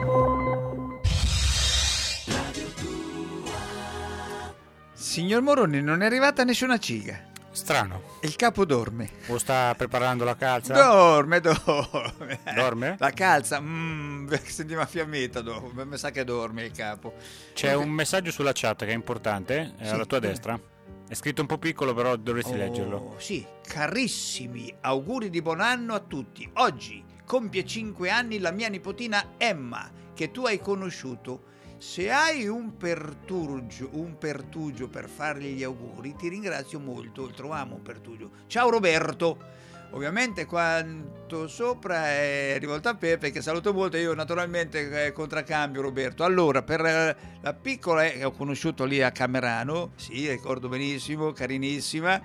Signor Moroni, non è arrivata nessuna ciga. Strano. Il capo dorme. O sta preparando la calza? Dorme, dorme. Dorme? La calza, mmm, sentiva fiammetta dopo, mi sa che dorme il capo. C'è un messaggio sulla chat che è importante, è Sì, alla tua dove? destra. È scritto un po' piccolo, però dovresti Oh, leggerlo. Sì, carissimi, auguri di buon anno a tutti. Oggi compie cinque anni la mia nipotina Emma, che tu hai conosciuto. Se hai un pertugio, un pertugio per fargli gli auguri, ti ringrazio molto, lo amo un pertugio. Ciao Roberto! Ovviamente quanto sopra è rivolto a Pepe, che saluto molto, io naturalmente eh, contraccambio Roberto. Allora, per eh, la piccola eh, che ho conosciuto lì a Camerano, sì, ricordo benissimo, carinissima,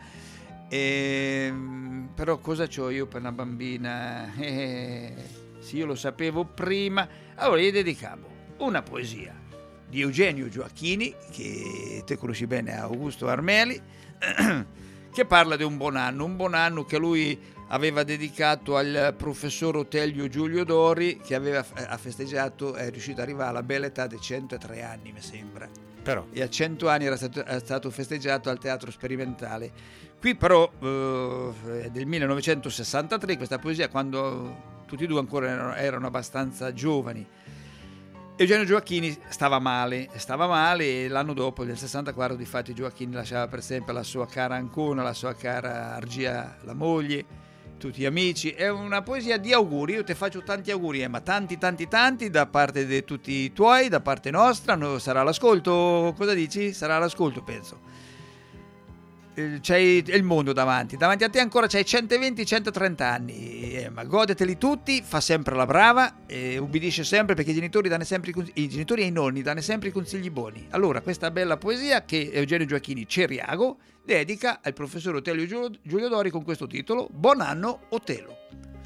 ehm, però cosa c'ho io per una bambina? Eh, sì, io lo sapevo prima. Allora gli dedicavo una poesia di Eugenio Gioacchini, che te conosci bene, Augusto Armeli, che parla di un buon anno, un buon anno che lui aveva dedicato al professor Otelio Giulio Dori, che aveva ha festeggiato, è riuscito ad arrivare alla bella età di centotré anni, mi sembra. Però. E a cento anni era stato, era stato festeggiato al Teatro Sperimentale. Qui però eh, è del millenovecentosessantatré questa poesia, quando tutti e due ancora erano, erano abbastanza giovani. Eugenio Gioacchini stava male, stava male e l'anno dopo, nel sessantaquattro, difatti Gioacchini lasciava per sempre la sua cara Ancona, la sua cara Argia, la moglie, tutti gli amici. È una poesia di auguri, io ti faccio tanti auguri, ma tanti tanti tanti da parte di tutti i tuoi, da parte nostra. No, sarà l'ascolto, cosa dici? Sarà l'ascolto, penso. C'hai il mondo davanti, davanti a te ancora c'hai centoventi centotrenta anni, eh, ma godeteli tutti, fa sempre la brava, eh, ubbidisce sempre, perché i genitori, danno sempre i, i genitori e i nonni danno sempre i consigli buoni. Allora, questa bella poesia che Eugenio Gioacchini Ceriago dedica al professor Otelio Giulio, Giulio Dori con questo titolo: Buon anno Otelo.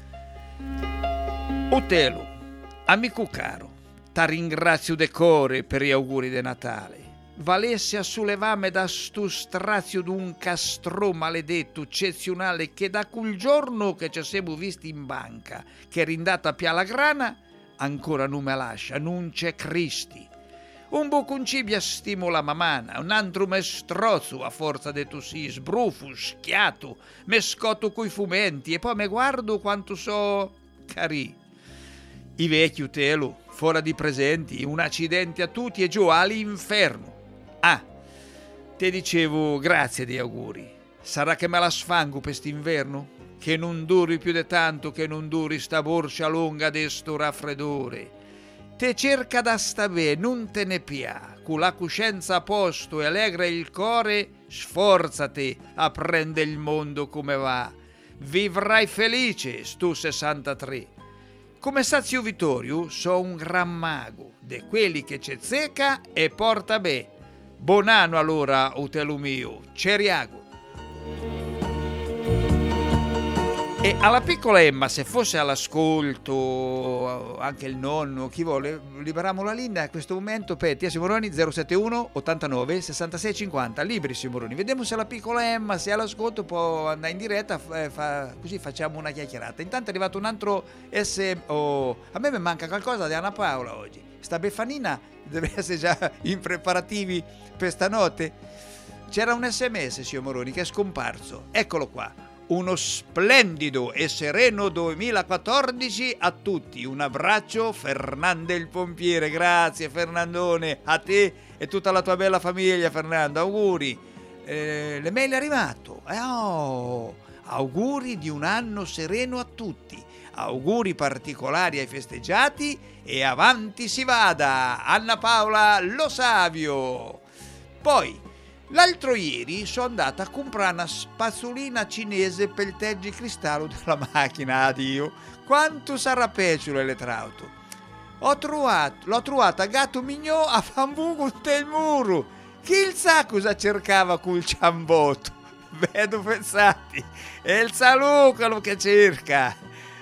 Otelo, amico caro, ti ringrazio de core per gli auguri di Natale. Valesse a sollevame da stu strazio d'un castrò maledetto eccezionale, che da quel giorno che ci siamo visti in banca, che è rindata pia la grana, ancora non me lascia, non c'è Cristi. Un boconcibia stimola mamana, un altro me strozzo a forza de tu si sbrufu, schiato, me scotto coi fumenti e poi me guardo quanto so cari. I vecchi Utelo, fuori di presenti, un accidente a tutti e giù all'inferno. Ah, te dicevo grazie di auguri. Sarà che me la sfango quest'inverno? Che non duri più di tanto, che non duri sta borcia lunga de sto raffreddore. Te cerca da sta bene, non te ne pia, con la coscienza a posto e allegra il core, sforzate a prendere il mondo come va. Vivrai felice, stu sessantatré. Come Sazio Vittorio, so un gran mago, de quelli che c'è zecca e porta be. Buon anno allora, Otelo mio, Ceriago. E alla piccola Emma, se fosse all'ascolto anche il nonno, chi vuole, liberiamo la linea a questo momento per Tia Simoroni zero settantuno ottantanove sessantasei cinquanta, liberi Simoroni. Vediamo se la piccola Emma, se è all'ascolto, può andare in diretta, eh, fa, così facciamo una chiacchierata. Intanto è arrivato un altro S M. Oh, a me mi manca qualcosa di Anna Paola oggi. Sta Beffanina deve essere già in preparativi per stanotte. C'era un S M S, signor Moroni, che è scomparso. Eccolo qua. Uno splendido e sereno duemilaquattordici a tutti. Un abbraccio, Fernando il pompiere. Grazie Fernandone, a te e tutta la tua bella famiglia, Fernando. Auguri. Eh, le mail è arrivato. Eh, oh, auguri di un anno sereno a tutti. Auguri particolari ai festeggiati e avanti si vada. Anna Paola Lo Savio. Poi l'altro ieri sono andata a comprare una spazzolina cinese per il tergicristallo della macchina. Addio, quanto sarà pecciolo l'elettrauto. Ho trovato, l'ho trovata a Gatto Mignò a Fambuco del muro. Chi il sa cosa cercava col ciambotto? Vedo pensati, è il salucalo che cerca.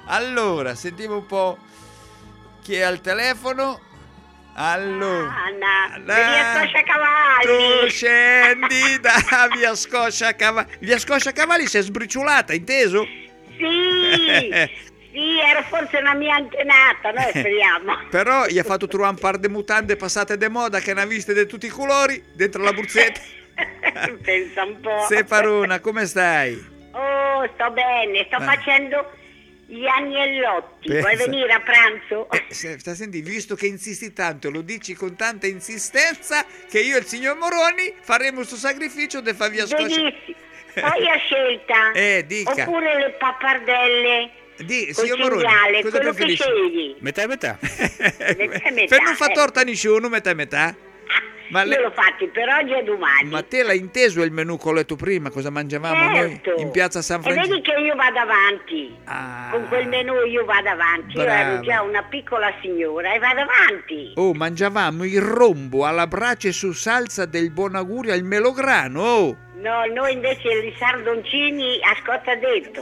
Allora, sentiamo un po' chi è al telefono. Allora, Anna, via Scosciacavalli. tu scendi da via Scosciacavalli. Via Scosciacavalli si è sbriciolata, inteso? Sì, sì, era forse una mia antenata, noi speriamo. Però gli ha fatto trovare un par di mutande passate de moda che ne ha viste di tutti i colori dentro la burzetta. Pensa un po'. Separona, come stai? Oh, sto bene, sto Ah. facendo gli agnellotti. Vuoi Pensa. venire a pranzo? Eh, se- sta senti, visto che insisti tanto, lo dici con tanta insistenza, che io e il signor Moroni faremo questo sacrificio de fa via Scoscia. Benissimo. Poi a scelta. Eh, dica. Oppure le pappardelle. Di, col signor Moroni, cinghiale, cosa quello che preferisci? scegli. Metà e metà. Metà e metà, Per non fa eh. torta a nessuno, metà e metà. Ma, Io le- l'ho fatti per oggi e domani. ma te l'hai inteso il menù che ho letto prima? Cosa mangiavamo Certo. noi in piazza San E Francesco? vedi che io vado avanti. Con quel menù io vado avanti. Io Brava. ero già una piccola signora e vado avanti. Oh, mangiavamo il rombo alla brace su salsa del buon augurio al melograno, oh! No, noi invece i sardoncini a scotta detto.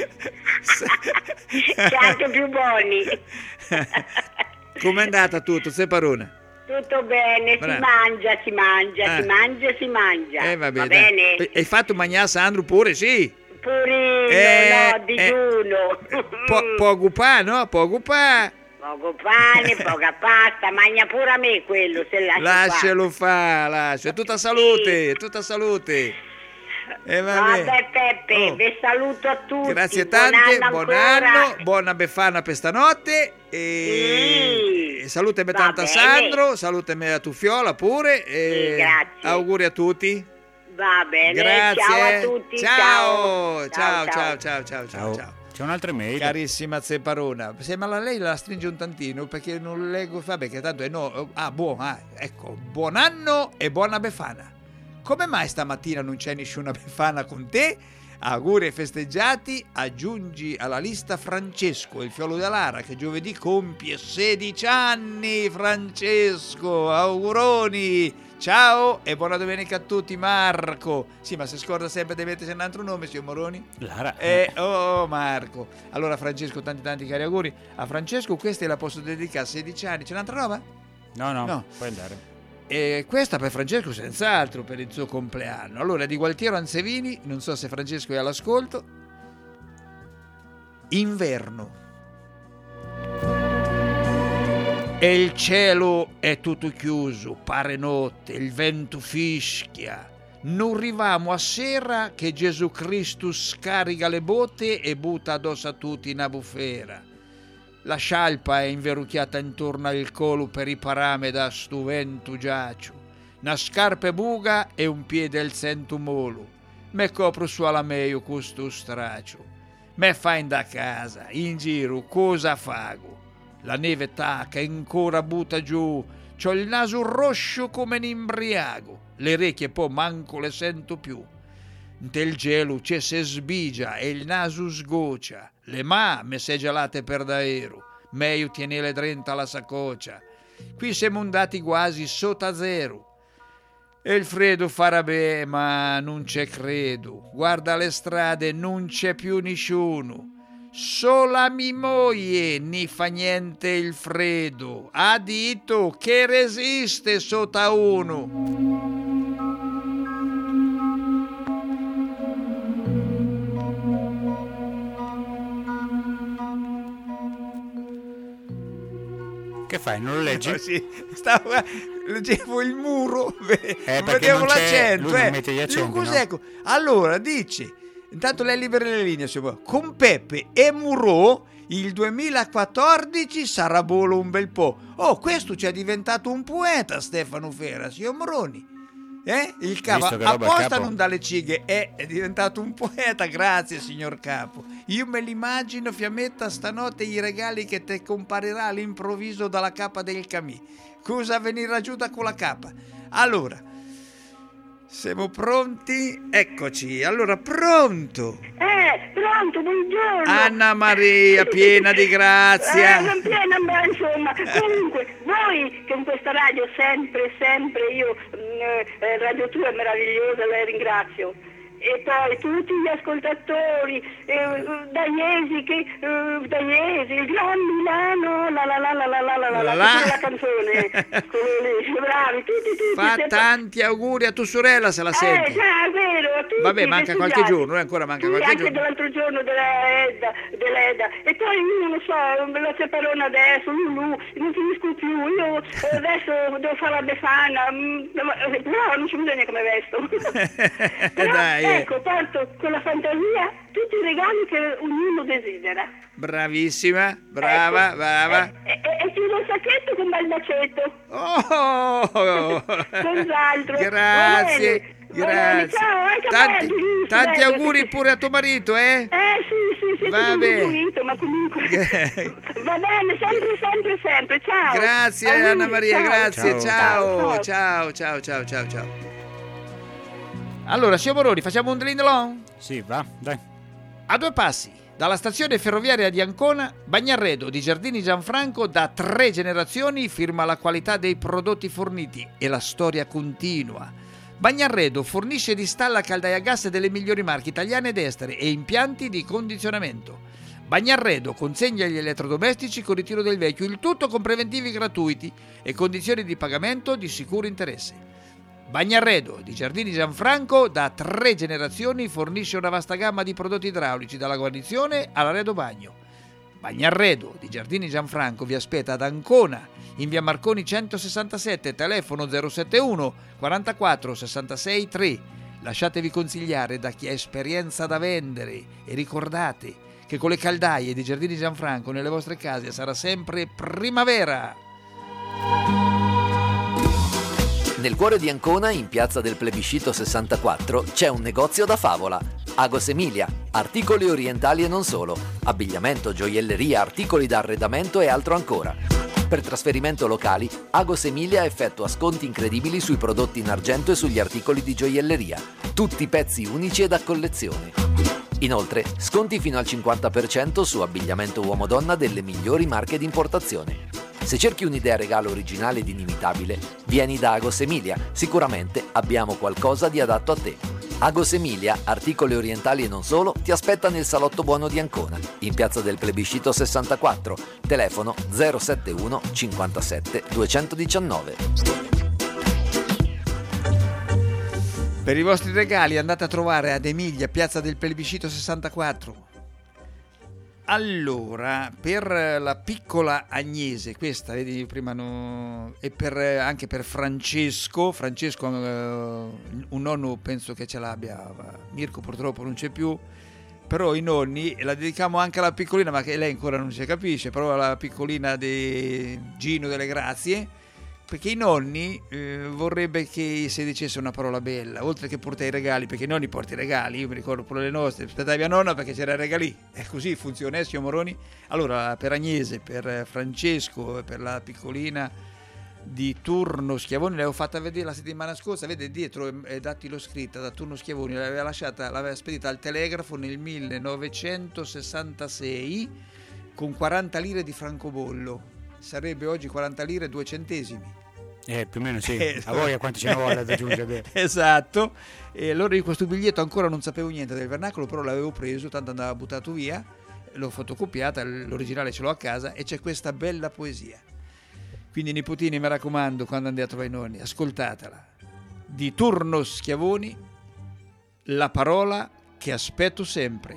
C'è anche più buoni. Com'è andata tutto, Separona? Tutto bene, Brava. si mangia, si mangia, Ah. si mangia, si mangia. Eh, vabbè, Va dai. bene? E- Hai fatto mangiare Sandro pure, sì? Purino, Eh, no, digiuno. Po- poco pa, no? Poco pa. Poco pane, poca pasta, mangia pure a me quello, se lasci Lascialo fa, lascia. Tutta salute, tutta salute. E vabbè. Vabbè Peppe, Oh. vi saluto a tutti. Grazie buon tante, anno buon ancora. anno, buona befana per stanotte e, e salutami va tanto a bene. Sandro, salutami a tu Fiola pure e Sì, grazie. auguri a tutti. Va bene, Grazie. ciao a tutti. Ciao, Ciao, ciao, ciao, ciao. ciao, ciao, ciao, ciao. C'è un'altra mail. Carissima Zeparona, sembra lei la stringe un tantino perché non leggo, vabbè che tanto è no, ah buon, ah, ecco, buon anno e buona befana. Come mai stamattina non c'è nessuna befana con te? Auguri e festeggiati, aggiungi alla lista Francesco, il fiolo della Lara, che giovedì compie sedici anni. Francesco, auguroni! Ciao e buona domenica a tutti, Marco. Sì, ma se scorda sempre di mettersi un altro nome, signor Moroni. Lara. Eh, oh, Marco. Allora, Francesco, tanti tanti cari auguri. A Francesco questa la posso dedicare a sedici anni. C'è un'altra roba? No, no, No. puoi andare. E questa per Francesco senz'altro, per il suo compleanno. Allora, di Gualtiero Ansevini, non so se Francesco è all'ascolto. Inverno. E il cielo è tutto chiuso, pare notte, il vento fischia. Non arriviamo a sera che Gesù Cristo scarica le botte e butta addosso a tutti in bufera. La scialpa è inverrucchiata intorno al collo per i parame da stu vento giaccio. Una scarpa buga e un piede al cento molo. Me copro su alla meglio questo straccio. Me fa in da casa, in giro, cosa fago? La neve tacca e ancora butta giù. C'ho il naso rosso come un imbriago. Le orecchie poi manco le sento più. Del gelo c'è se sbigia e il naso sgoccia. Le mani se gelate per davvero. Meglio tienere drenta alla saccoccia. Qui siamo andati quasi sotto a zero. E il freddo farà bene, ma non c'è credo. Guarda le strade, non c'è più nessuno. Sola mi moglie, ni fa niente il freddo. Ha dito che resiste sotto a uno. Che fai? Non lo leggi? No, sì, stavo, leggevo il muro, perché vedevo non c'è- l'accento. lui non eh. mette gli Dico, accenti, cos'è? no? Allora, dice, intanto lei libera le linee, signor. Con Peppe e Murò il duemilaquattordici sarà bolo un bel po'. Oh, questo ci è diventato un poeta, Stefano Fera, signor Moroni. Eh? Il capo Visto che roba il apposta capo. non dà le cighe, è, è diventato un poeta, grazie signor capo. Io me l'immagino, Fiammetta, stanotte i regali che te comparirà all'improvviso dalla capa del camì. Cosa venirà giù da quella capa? Allora, siamo pronti? Eccoci, allora pronto. Eh, pronto, buongiorno. Anna Maria, piena di grazia. Eh, non piena, ma insomma, comunque, voi che in questa radio sempre, sempre, io, mh, eh, Radio tua è meravigliosa, la ringrazio. e poi tutti gli ascoltatori, eh, Daiesi, che, eh, Daiesi, il Gran Milano, la la la la la la la la, la, la, la canzone, quello lì, bravi, tutti, tutti. Fa siete... tanti auguri a tua sorella se la Eh, senti. già, è vero, a tutti. Vabbè, manca festeggiati. qualche giorno, eh, ancora manca Sì, qualche anche giorno. dell'altro giorno della Edda, dell'Edda. E poi io non so, la Ceparona adesso, Lulu, non finisco più, io eh, adesso devo fare la Befana, mm, però non ci bisogna come vesto. Però, Dai, eh. ecco, porto con la fantasia tutti i regali che ognuno desidera. Bravissima, brava, Ecco. brava. E, e, e chiudo il sacchetto con bel bacetto. Oh! Cos'altro? Grazie, Va bene, va bene, grazie. ciao, anche a Tanti, te, Giuliano, tanti bello, auguri sì, sì. pure a tuo marito, eh? Eh sì, sì, sì, Va tutto bene. pulito, ma comunque va bene, sempre, sempre, sempre, ciao. Grazie Auguri, Anna Maria, ciao. grazie, ciao, Ciao. ciao, ciao, ciao, ciao, ciao. Allora, signor Moroni, facciamo un drindalon? Sì, va, dai. A due passi dalla stazione ferroviaria di Ancona, Bagnarredo di Giardini Gianfranco da tre generazioni firma la qualità dei prodotti forniti e la storia continua. Bagnarredo fornisce ed installa caldaie a gas delle migliori marche italiane ed estere e impianti di condizionamento. Bagnarredo consegna gli elettrodomestici con ritiro del vecchio, il tutto con preventivi gratuiti e condizioni di pagamento di sicuro interesse. Bagnarredo di Giardini Gianfranco da tre generazioni fornisce una vasta gamma di prodotti idraulici dalla guarnizione all'arredo bagno. Bagnarredo di Giardini Gianfranco vi aspetta ad Ancona in via Marconi centosessantasette, telefono zero settantuno quarantaquattro sessantasei tre. Lasciatevi consigliare da chi ha esperienza da vendere e ricordate che con le caldaie di Giardini Gianfranco nelle vostre case sarà sempre primavera. Nel cuore di Ancona, in piazza del Plebiscito sessantaquattro, c'è un negozio da favola. Agos Emilia, articoli orientali e non solo, abbigliamento, gioielleria, articoli da arredamento e altro ancora. Per trasferimento locali, Agos Emilia effettua sconti incredibili sui prodotti in argento e sugli articoli di gioielleria, tutti pezzi unici e da collezione. Inoltre, sconti fino al cinquanta per cento su abbigliamento uomo-donna delle migliori marche di importazione. Se cerchi un'idea regalo originale ed inimitabile, vieni da Agos Emilia, sicuramente abbiamo qualcosa di adatto a te. Agos Emilia, articoli orientali e non solo, ti aspetta nel Salotto Buono di Ancona, in piazza del Plebiscito sessantaquattro, telefono zero settantuno cinquantasette duecentodiciannove. Per i vostri regali andate a trovare ad Emilia, piazza del Plebiscito sessantaquattro. Allora, per la piccola Agnese, questa, vedi prima, no, e per, anche per Francesco, Francesco uh, un nonno penso che ce l'abbia, Mirko purtroppo non c'è più, però i nonni la dedichiamo anche alla piccolina, ma che lei ancora non si capisce, però alla piccolina di Gino delle Grazie, perché i nonni eh, vorrebbe che si dicesse una parola bella, oltre che portare i regali, perché i nonni portano i regali, io mi ricordo pure le nostre, aspettavi a nonna perché c'era il regalì, è così funziona, eh, signor Moroni? Allora, per Agnese, per Francesco, per la piccolina di Turno Schiavoni, l'avevo fatta vedere la settimana scorsa, vede dietro è dattilo scritta da Turno Schiavoni, l'aveva lasciata, l'aveva spedita al telegrafo nel millenovecentosessantasei con quaranta lire di francobollo. Sarebbe oggi quaranta lire e due centesimi. Eh, più o meno sì, a voi a quanti ce ne vuole ad aggiungere? Esatto, e allora io questo biglietto ancora non sapevo niente del vernacolo, però l'avevo preso, tanto andava buttato via, l'ho fotocopiata, l'originale ce l'ho a casa e c'è questa bella poesia. Quindi nipotini, mi raccomando, quando andate a trovare i nonni, ascoltatela. Di Turno Schiavoni, la parola che aspetto sempre.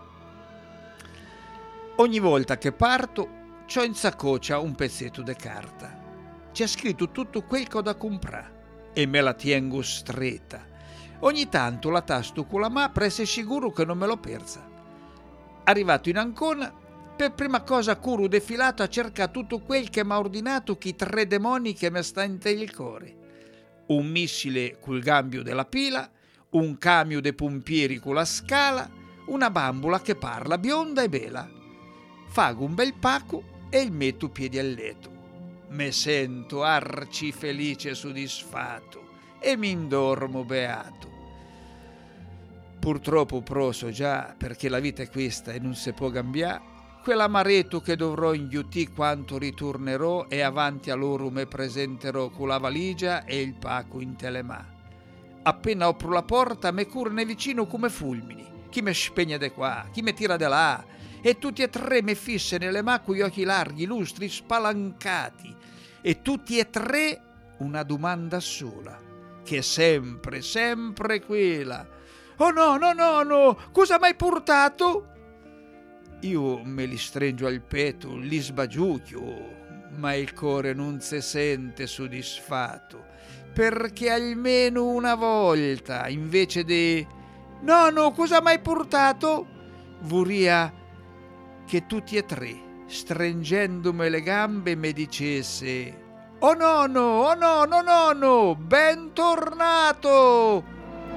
Ogni volta che parto c'ho in saccoccia un pezzetto di carta. C'è scritto tutto quel che ho da comprare e me la tengo stretta. Ogni tanto la tasto con la mano per essere sicuro che non me l'ho persa. Arrivato in Ancona, per prima cosa curo defilato a cercare tutto quel che m'ha ordinato chi tre demoni che mi sta in te il cuore. Un missile col gambio della pila, un camion de pompieri con la scala, una bambola che parla bionda e bella. Fago un bel pacco e il metto piedi al letto. Me sento arci felice e soddisfatto e mi indormo beato. Purtroppo pro so già, perché la vita è questa e non si può cambiare, quell'amaretto che dovrò inghiuttì quanto ritornerò e avanti a loro me presenterò con la valigia e il pacco in telemà. appena apro la porta me curne vicino come fulmini, chi me spegne de qua, chi me tira de là, e tutti e tre me fisse nelle mani con gli occhi larghi, lustri, spalancati, e tutti e tre una domanda sola, che è sempre, sempre quella: oh no, no, no, no, cosa m'hai portato? Io me li stringio al petto, li sbagiucchio, ma il cuore non si sente soddisfatto, perché almeno una volta, invece di nonno, cosa m'hai portato, vorria che tutti e tre, stringendomi le gambe, mi dicesse: oh nonno, oh nonno, nonno, bentornato!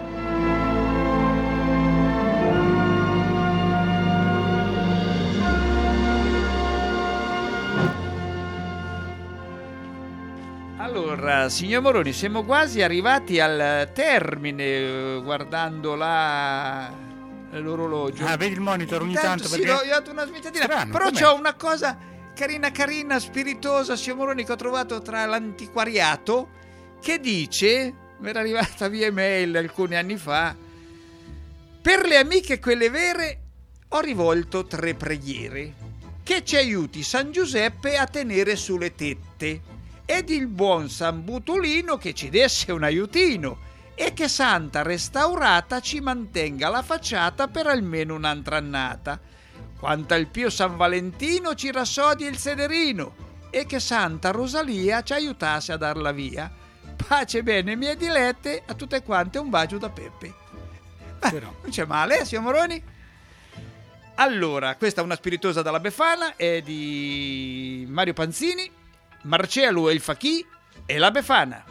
Allora, signor Moroni, siamo quasi arrivati al termine, guardando là l'orologio. Ah, vedi il monitor ogni Intanto, tanto? sì, Perché... ho dato una svitatina. Strano, però com'è? c'ho una cosa carina carina, spiritosa, signor Moroni, che ho trovato tra l'antiquariato, che dice, mi era arrivata via email alcuni anni fa: per le amiche quelle vere ho rivolto tre preghiere, che ci aiuti San Giuseppe a tenere sulle tette, ed il buon San Butolino che ci desse un aiutino, e che Santa restaurata ci mantenga la facciata per almeno un'altra annata. Quanto al Pio San Valentino ci rassodi il sederino, e che Santa Rosalia ci aiutasse a darla via. Pace bene mie dilette, a tutte quante un bacio da Peppe. Beh, non c'è male, eh, signor Moroni? Allora, questa è una spiritosa dalla Befana, è di Mario Panzini, Marcello e il Fachì e la Befana.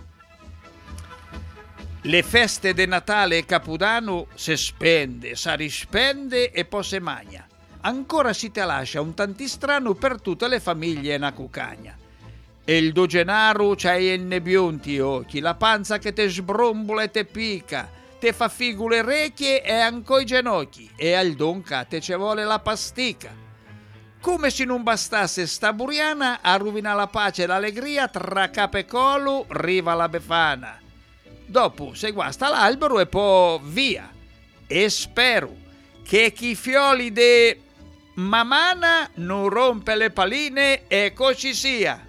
Le feste de Natale e Capodanno se spende, sa rispende e poi se magna. Ancora si te lascia un tanti strano per tutte le famiglie na cucagna. E il do genaro c'hai il nebbionti occhi, la panza che te sbrombola e te pica, te fa figure recchie e anco i ginocchi, e al donca te ce vuole la pastica. Come se non bastasse sta buriana a rovina la pace e l'allegria tra capo e collo, riva la Befana. Dopo se guasta l'albero e poi via. E spero che chi fioli de mamana non rompe le paline e così sia.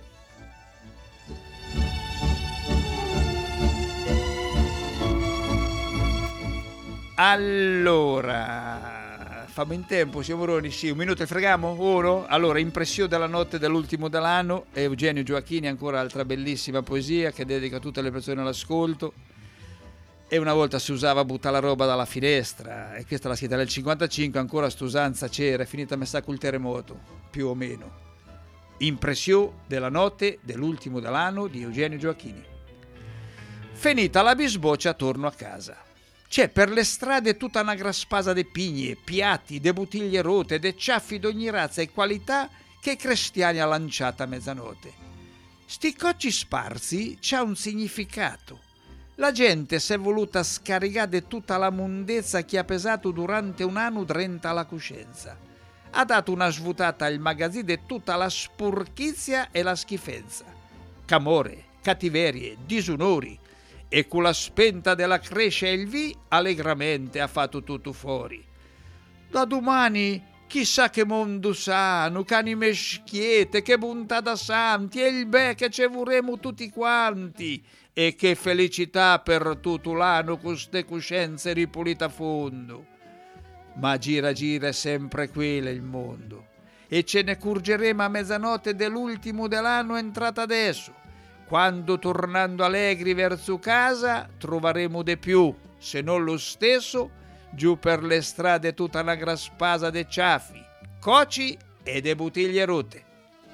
Allora, fammi in tempo, signor Moroni, sì, un minuto e freghiamo? Uno? Allora, Impressione della notte dell'ultimo dell'anno, Eugenio Gioacchini, ancora altra bellissima poesia che dedica a tutte le persone all'ascolto. E una volta si usava buttare la roba dalla finestra, e questa la scritta nel cinquantacinque, ancora st'usanza c'era, è finita messa col terremoto, più o meno. Impressione della notte dell'ultimo dell'anno di Eugenio Gioacchini. Finita la bisboccia, torno a casa. C'è per le strade tutta una graspasa de pigne, piatti, de bottiglie rotte, de ciaffi d'ogni razza e qualità che i cristiani ha lanciata a mezzanotte. Sti cocci sparsi c'ha un significato. La gente si è voluta scaricare tutta la mondezza che ha pesato durante un anno drenta alla coscienza. Ha dato una svutata al magazzino di tutta la sporchizia e la schifezza. Camore, cattiverie, disonori, e con la spenta della cresce e il vi allegramente ha fatto tutto fuori. Da domani chissà che mondo sano, cani meschiete, che bontà da santi, e il bè che ce vorremo tutti quanti, e che felicità per tutto l'anno con ste coscienze ripulite a fondo. Ma gira gira è sempre quello il mondo, e ce ne curgeremo a mezzanotte dell'ultimo dell'anno entrata adesso, quando tornando allegri verso casa troveremo di più, se non lo stesso, giù per le strade tutta una graspasa de ciaffi, coci e de bottiglie rotte.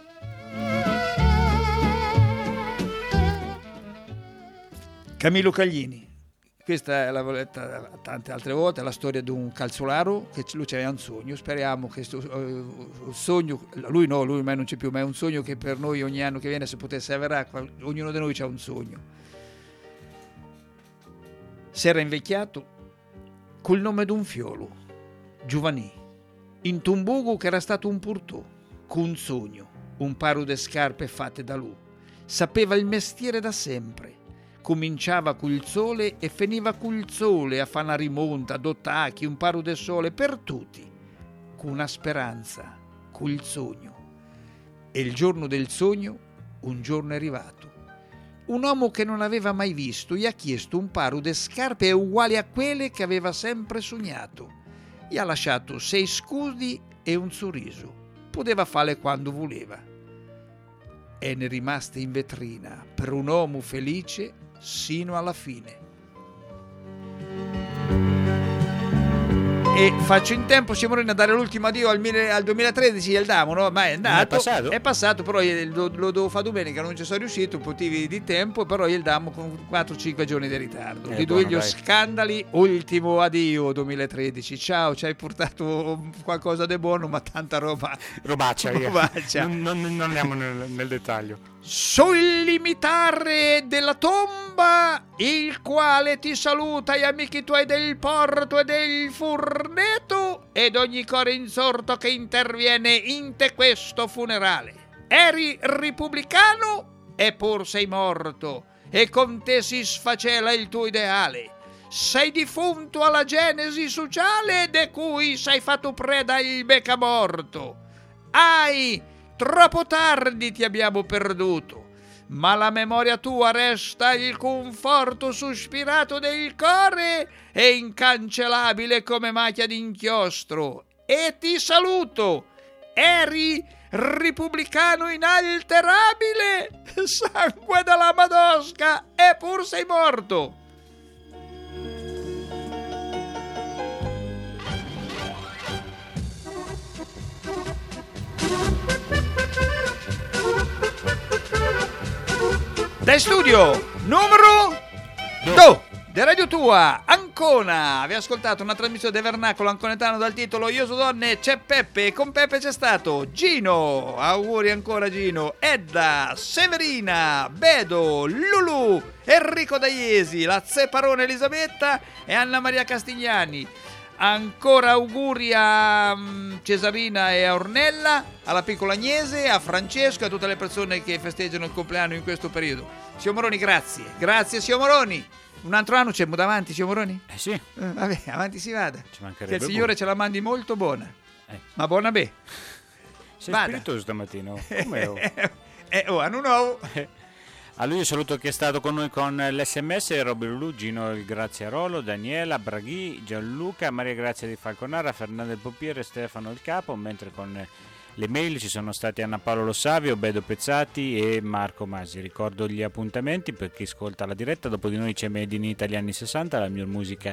Camillo Caglini, questa l'ho letta tante altre volte, la storia di un calzolaro che lui c'aveva un sogno, speriamo che sto, uh, un sogno, lui no, lui ormai non c'è più, ma è un sogno che per noi ogni anno che viene se potesse avverare, ognuno di noi ha un sogno. Si era invecchiato col nome di un fiolo, Giovanni, in Tumbugo che era stato un purtò, con un sogno, un paro di scarpe fatte da lui, sapeva il mestiere da sempre. Cominciava col sole e finiva col sole a fare una rimonta, d'ottacchi, un paro del sole per tutti, con una speranza, col sogno. E il giorno del sogno, un giorno è arrivato. Un uomo che non aveva mai visto gli ha chiesto un paro di scarpe uguali a quelle che aveva sempre sognato. Gli ha lasciato sei scudi e un sorriso. Poteva farle quando voleva. E ne rimaste in vetrina per un uomo felice sino alla fine. E faccio in tempo, Simone, a dare l'ultimo addio al, mille, al duemilatredici, il Damo, no? Ma è andato, è passato, è passato però lo, lo devo fare domenica, non ci sono riuscito per motivi di tempo, però il Damo con quattro cinque giorni di ritardo. Di due gli scandali, ultimo addio duemilatredici. Ciao, ci hai portato qualcosa di buono, ma tanta roba. Robaccia, Robaccia. Non, non, non andiamo nel, nel dettaglio. Sul limitare della tomba, il quale ti saluta gli amici tuoi del porto e del furneto ed ogni core insorto che interviene in te questo funerale. Eri repubblicano e pur sei morto e con te si sfacela il tuo ideale. Sei difunto alla genesi sociale de cui sei fatto preda il beccamorto. Hai troppo tardi ti abbiamo perduto, ma la memoria tua resta il conforto sospirato del cuore e incancellabile come macchia d'inchiostro. E ti saluto, eri repubblicano inalterabile, sangue dalla Madosca, e pur sei morto. Dai studio numero due di Radio Tua Ancona, vi ascoltato una trasmissione del vernacolo anconetano dal titolo Io so donne, c'è Peppe, e con Peppe c'è stato Gino, auguri ancora Gino, Edda, Severina, Bedo, Lulu, Enrico Daiesi, la Zeparone Elisabetta e Anna Maria Castigliani. Ancora auguri a Cesarina e a Ornella, alla piccola Agnese, a Francesco e a tutte le persone che festeggiano il compleanno in questo periodo. Signor Moroni, grazie. Grazie, signor Moroni. Un altro anno c'è davanti, signor Moroni? Eh sì. Eh, vabbè, avanti si vada. Ci mancherebbe. Che il Signore ce la mandi molto buona. Eh. Ma buona beh. Sei vada. spiritoso stamattina. Come oh? Eh, oh, anno nuovo. Allora io saluto chi è stato con noi con l'esse emme esse, Robby Lulu, Gino il Graziarolo, Daniela, Braghi, Gianluca, Maria Grazia di Falconara, Fernando del Poppiere, Stefano il Capo, mentre con le mail ci sono stati Anna Paolo Lo Savio, Bedo Pezzati e Marco Masi. Ricordo gli appuntamenti per chi ascolta la diretta: dopo di noi c'è Made in Italy anni sessanta, la miglior musica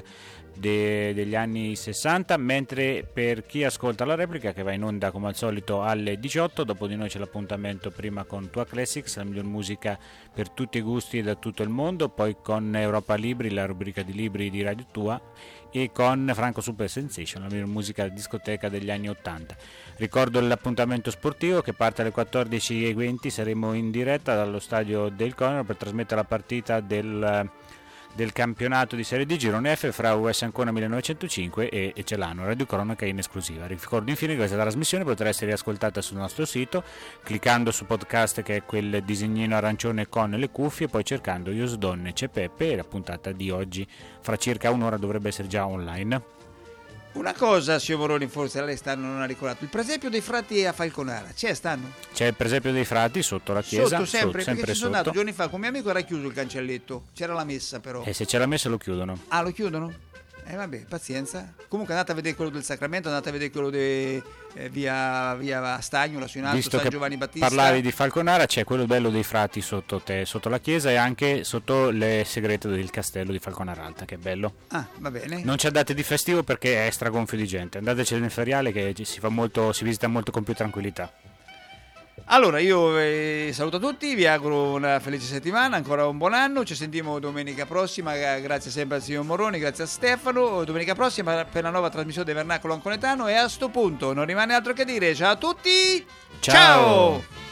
de- degli anni sessanta, mentre per chi ascolta la replica, che va in onda come al solito alle diciotto, dopo di noi c'è l'appuntamento prima con Tua Classics, la miglior musica per tutti i gusti e da tutto il mondo, poi con Europa Libri, la rubrica di libri di Radio Tua, e con Franco Super Sensation, la miglior musica discoteca degli anni ottanta. Ricordo l'appuntamento sportivo che parte alle quattordici e venti, saremo in diretta dallo stadio del Conero per trasmettere la partita del, del campionato di Serie D Girone F fra U S Ancona millenovecentocinque e, e Celano. Radio Cronaca in esclusiva. Ricordo infine che questa trasmissione potrà essere riascoltata sul nostro sito cliccando su podcast, che è quel disegnino arancione con le cuffie, poi cercando Io so donne, c'è Peppe, e la puntata di oggi fra circa un'ora dovrebbe essere già online. Una cosa, signor Moroni, forse lei stanno non ha ricordato. Il presepio dei frati a Falconara c'è, stanno? C'è il presepio dei frati sotto la chiesa. Sotto sempre, sotto, sempre perché ci sono sotto. andato giorni fa con mio amico, era chiuso il cancelletto. C'era la messa però. E se c'è la messa lo chiudono. Ah, lo chiudono? Eh vabbè, pazienza. Comunque andate a vedere quello del Sacramento, andate a vedere quello di eh, via, via Stagnola, su in alto, Visto San che Giovanni Battista. parlavi di Falconara, c'è quello bello dei frati sotto te, sotto la chiesa, e anche sotto le segrete del castello di Falconara Alta, che è bello. Ah, va bene. Non c'è date di festivo perché è stragonfio di gente. Andateci nel feriale che si fa molto, si visita molto con più tranquillità. Allora io eh, saluto tutti, vi auguro una felice settimana, ancora un buon anno, ci sentiamo domenica prossima, grazie sempre al signor Moroni, grazie a Stefano, domenica prossima per la nuova trasmissione del Vernacolo Anconetano, e a sto punto non rimane altro che dire ciao a tutti, ciao! Ciao!